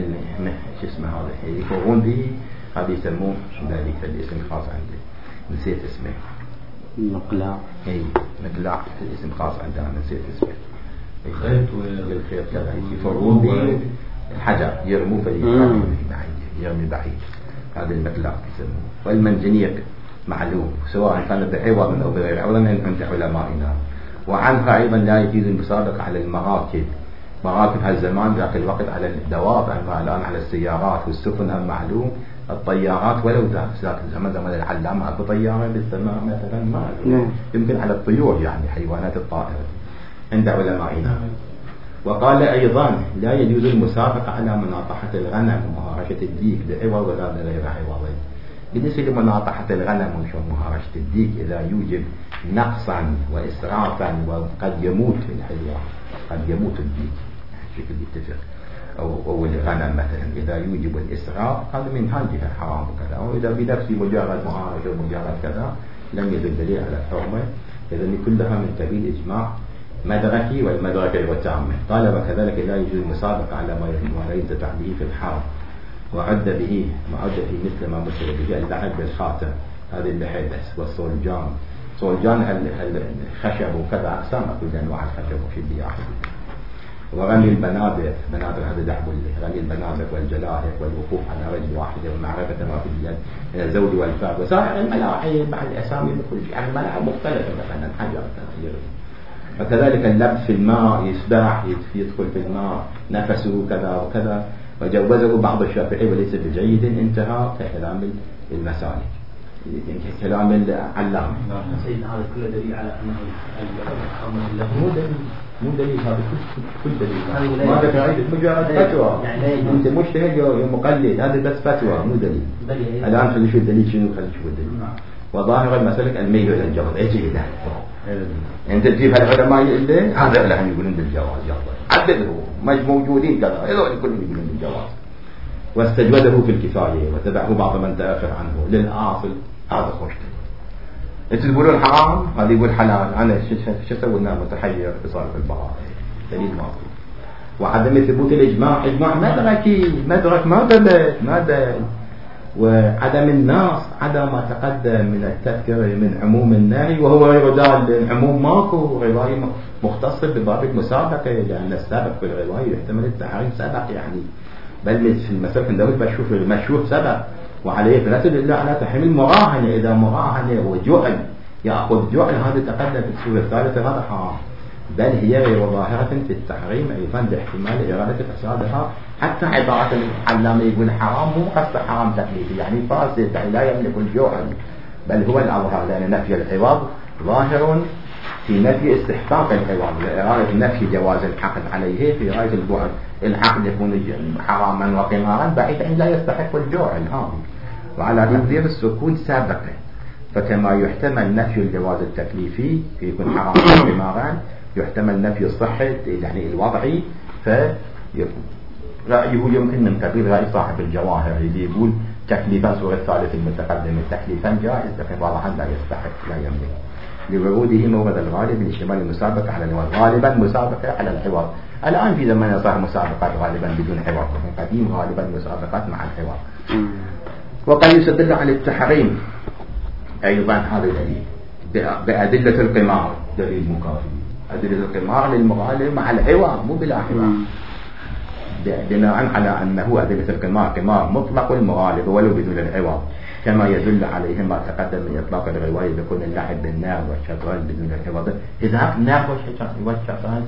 شو اسمه هذا يفرون به، هذا يسموه ذلك الاسم خاص عندي نسيت اسمه مقلاع. اي مقلاع الاسم خاص عندنا نسيت اسمه. الخيط والخيط كذا يفرون به الحجر يرموه بعيد يرمي بعيد، هذا المقلاع يسموه. والمنجنيق معلوم سواء كانت بعوض أو بغير عوض عند علمائنا. وعنها أيضا لا يجوز المسابقة على المراكب، مراكب هالزمان ذاك الوقت على الدواب، أما الآن على السيارات والسفن هم معلوم. الطيارات ولو ذاك الزمن زمن العلامة أكو طيارة بالسماء مثلا ما يمكن على الطيور يعني حيوانات الطائرة عند علمائنا. وقال أيضا لا يجوز المسابقة على مناطحة الغنم ومهارشة الديك بعوض ولا بغير عوض. بالنسبة لمناطحة الغنم ومهارشة الديك إذا يوجب نقصا وإسرافا وقد يموت الحيوان، قد يموت الديك شكل يتفق، أو, أو الغنم مثلا إذا يوجب الإسراف هذا من هالجهة حرام وكذا. وإذا بنفسه مجرد مهارشة ومجرد كذا لم يدل دليل على الحرمة. إذن كلها من قبيل إجماع مدركي والمدركة والتامة. قال وكذلك لا يجوز المسابقة على ما ينتفع به في الحرب، وعد به ما عد به مثل ما مثل به اللعب بالخاتم، هذه اللحبس والصولجان، صولجان الخشب وكذا أقسام كل أنواع الخشب وفي البياح. ورمي البنادق، بنادق هذا دحب رمي البنادق والجلاهق والوقوف على رجل واحدة ومعرفة ما في اليد من الزوج والفرد وسائر الملاعب مع الأسامي بكل شيء، يعني ملاعب مختلفة مثلا حجر تغيير. وكذلك اللبس في الماء، يسبح يدخل في الماء نفسه كذا وكذا، وجوزه بعض الشافعي وليس بجيد. انتهى كلام المسالك كلام العلامة. سيدنا هذا كله دليل على أنه مو دليل، مو دليل هذا كل دليل. ما ذكر عيد مجرد فتوى، أنت مجتهد يا مقلد، هذا بس فتوى مو دليل. الآن خلي شو الدليل شنو، خلي شو الدليل. وظاهر المسلك الميل إلى الجواز، إيش هذا؟ أنت تجيب هالعلماء اللي هذا لهم يقولون بالجواز، عدله مش موجودين كذا، هذول كلهم يقولون بالجواز. واستجوده في الكفاية وتبعه بعض من تأخر عنه للآصل هذا خوش. أنت تقولون حرام، هذا يقول حلال. أنا شو سوينا متحير بصالح البراءة، دليل ماضي. وعدم ثبوت الإجماع، إجماع مدركي، مدرك ما دل ما دل. وعدم النص، عدم ما تقدم من التذكر من عموم النهي، وهو غير دال. العموم ماكو رواية مختصة بباب المسابقة، لأن السابق في الرواية يحتمل التحريم سبق يعني، بل في المسألة عندما بشوف المشهور سبق، وعليه فلا تدل على تحريم المراهنة. إذا مراهنة وجعل يأخذ جعل هذا تقدم في السورة الثالثة هذا حرام، بل هي غير ظاهرة في التحريم أيضا باحتمال إرادة فسادها. حتى عبارة العلامة يقول حرام مو قصد حرام تكليفي يعني فاسد يعني لا يملك الجعل، بل هو الأظهر، لأن نفي العوض ظاهر في نفي استحقاق العوض، لإرادة نفي جواز الحقد عليه في غاية البعد. الحقد يكون حراما وقمارا بعيد أن لا يستحق الجعل هذا. وعلى تقدير السكون سابقة، فكما يحتمل نفي الجواز التكليفي يكون حراما وقمارا، يحتمل نفي الصحة يعني الوضعي. فيكون رأيه يمكن من قبيل رأي صاحب الجواهر اللي يقول تكليفا سورة الثالث المتقدم تكليفا جائز لكن واضحا لا يستحق لا يملك، لوروده مورد الغالب لاشتمال المسابقة على العوض. غالبا مسابقة على العوض. الآن في زمن صار مسابقات غالبا بدون عوض، وفي قديم غالبا مسابقات مع العوض. وقد يستدل على التحريم أيضا هذا دليل بأدلة القمار، دليل مكافي. أدلة القمار للمغالب مع العوض مو بلا عوض، بناء على أنه أدلة القمار قمار مطلق المغالب ولو بدون العوض، كما يدل عليه ما تقدم من إطلاق الرواية بكون اللعب بالنار والشطرنج بدون العوض. إذا النار والشطرنج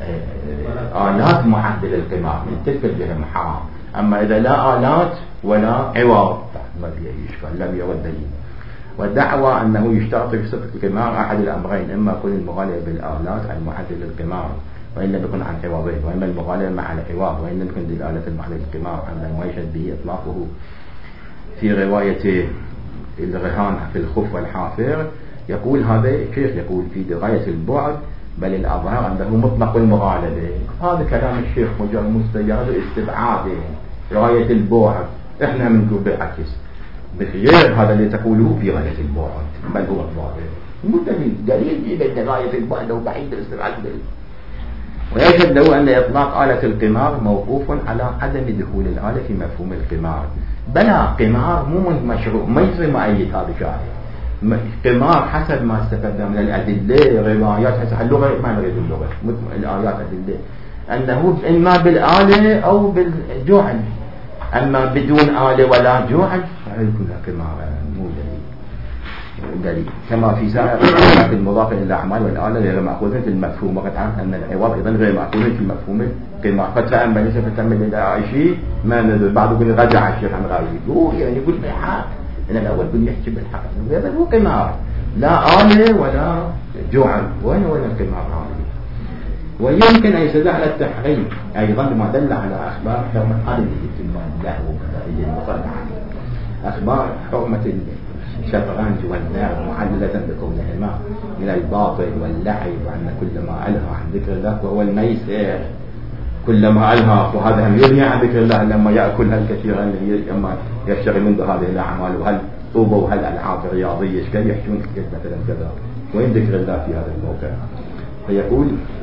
آلات معدل القمار من تلك الجهة حرام، أما إذا لا آلات ولا عوض ما في أي إشكال، لم يرد دليل. والدعوى أنه يشترط في صفة القمار أحد الأمرين، إما يكون المغالب بالآلات المعدل القمار وإن لم يكن عن عوضه، وإما المغالب مع العوض وإن لم يكن دلالة المعدل القمار أما ما يشهد به إطلاقه في رواية الرهان في الخف والحافر. يقول هذا الشيخ يقول في غاية البعد بل الأظهر أنه مطلق المغالبة. هذا كلام الشيخ مجرد مستجاب استبعاده غاية البعد. إحنا بنقول بالعكس بغير هذا اللي تقوله في غاية البعد، بل هو الظاهر مو دليل. دليل بأن غاية البعد أو بعيد الاستبعاد دليل. ويشهد له أن إطلاق آلة القمار موقوف على عدم دخول الآلة في مفهوم القمار. بلا قمار مو من مشروع، ما يصير مؤيد هذا شاهد. قمار حسب ما استفدنا من الأدلة روايات، حسب اللغة ما نريد اللغة، الآيات أدلة أنه إما بالآلة أو بالجعل، أما بدون آلة ولا جعل فيكون قمار مو دليل. دليل كما في سائر المضاف إلى الأعمال والآلة غير مأخوذة في المفهوم. وقد عرفت أن العوض أيضا غير مأخوذة في مفهوم القمار. قد تأمل ليس فتأمل إلى شيء ما نزل بعض يقول رجع الشيخ عن غيره، هو يعني يقول بالحق إن الأول يقول يحكي بالحق، هذا هو قمار لا آلة ولا جعل، وين وين القمار هذه. ويمكن أن يستدل على التحريم أيضا ما دل على أخبار حرمة هذه اللهو هي المصالحة، أخبار حرمة الشطرنج واللعب معللة بكونهما من الباطل واللعب، وأن كل ما ألهى عن ذكر الله وهو الميسر، كل ما ألهى وهذا هم يلهي عن ذكر الله لما يأكلها الكثير لما يشتغلون بهذه الأعمال، وهل طوبة وهل ألعاب رياضية كيف يحشون مثلا كذا، وين ذكر الله في هذا الموقع. فيقول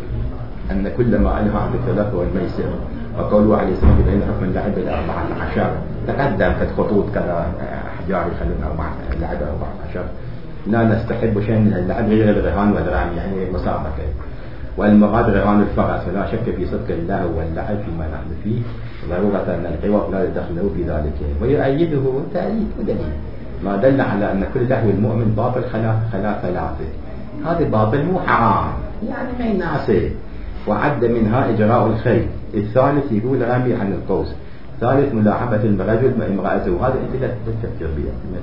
أن كل ما ألهى عن ذكر الله هو الميسر. وقالوا عليه السلام بأن حكم اللعب الأربعة عشر تقدم في خطوط كذا أحجار يخلون أربعة لعب أربعة عشر. لا نستحب شيء من اللعب غير الرهان والرمي يعني مسابقة، والمراد رهان الفرس، ولا شك في صدق الله واللعب فيما نحن فيه، ضرورة أن العوض لا يدخله في ذلك. ويؤيده تأييد ودليل ما دل على أن كل لهو المؤمن باطل خلا خلا ثلاثة. هذا باطل مو حرام يعني ما يناسب، وعد منها إجراء الخير. الثالث يقول رمي عن القوس. ثالث ملاعبة الرجل مع امرأته. هذا أنت لا تفكر بها، ما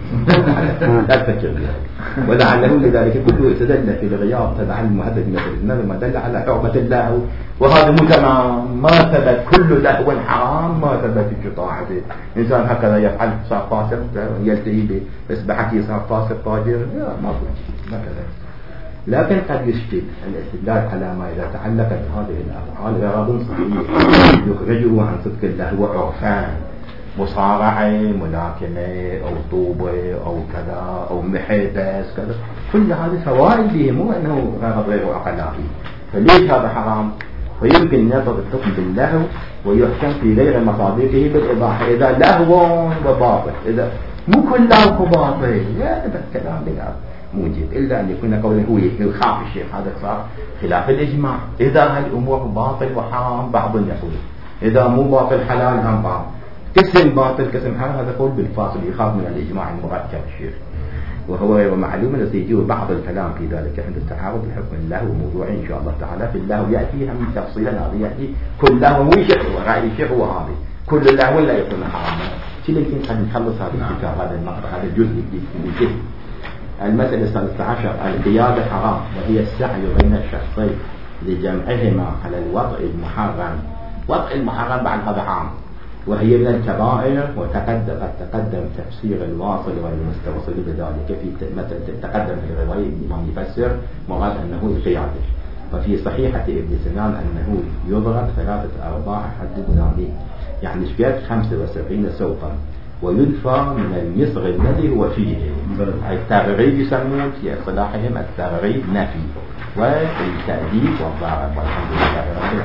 تدري لا تفكر بها. ولعله لذلك كله استدل في الغياب تبع المهدد مثل ما دل على حرمة الله، وهذا مو تمام. ما ثبت كل لهو حرام، ما ثبت في طاعته. إنسان هكذا يفعل صار فاسق يلتهي بإصبعته صار فاسق فاجر، ما ما كذا. لكن قد يشكل الاستدلال على ما إذا تعلق بهذه الأفعال غرض صحيح يخرجه عن صدق الله وعرفان، مصارعة ملاكمة أو طوبة أو كذا أو محبس كذا، كل هذه فوائد به، مو أنه غرض غير أخلاقي. فليش هذا حرام؟ فيمكن يطلق الحكم باللهو ويحكم في غير مصادقه بالإباحة إذا لهو وباطل. إذا مو كل لهو باطل لا بالكلام بالله موجب، إلا أن يكون قوله هو يخاف الشيخ، هذا صار خلاف الإجماع. إذا هالأمور باطل وحرام بعض يقول، إذا مو باطل حلال هم بعض. قسم باطل قسم حرام هذا قول بالفاصل يخاف من الإجماع المركب الشيخ، وهو غير معلوم الذي يجيه بعض الكلام في ذلك عند التعارض بحكم الله وموضوع إن شاء الله تعالى. في الله يأتي هم تفصيلا، هذا يأتي كل له ويشيخ ورأي الشيخ هو هذا كل الله ولا يكون حرام. شيء يمكن قد نخلص هذا الكتاب هذا المقطع هذا الجزء الجزء. المسألة الثالثة عشر القيادة حرام، وهي السعي بين الشخصين لجمعهما على الوضع المحرم. وضع المحرم بعد هذا عام، وهي من الكبائر، وتقدم قد تقدم تفسير الواصل والمستوصل بذلك في مثل تقدم في الرواية الإمام يفسر مراد أنه القيادة. وفي صحيحة ابن سنان أنه يضرب ثلاثة أرباع حد ذلك، يعني شبيت خمسة وسبعين سوقا، ويدفع من المصغ الذي هو فيه. التغريب يسمون في اصطلاحهم التغريب نفي، والتأديب والضرب. والحمد لله رب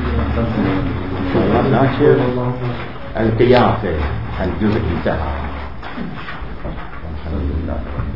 العالمين. ناشر القياسة الجزء انتهى. الحمد لله.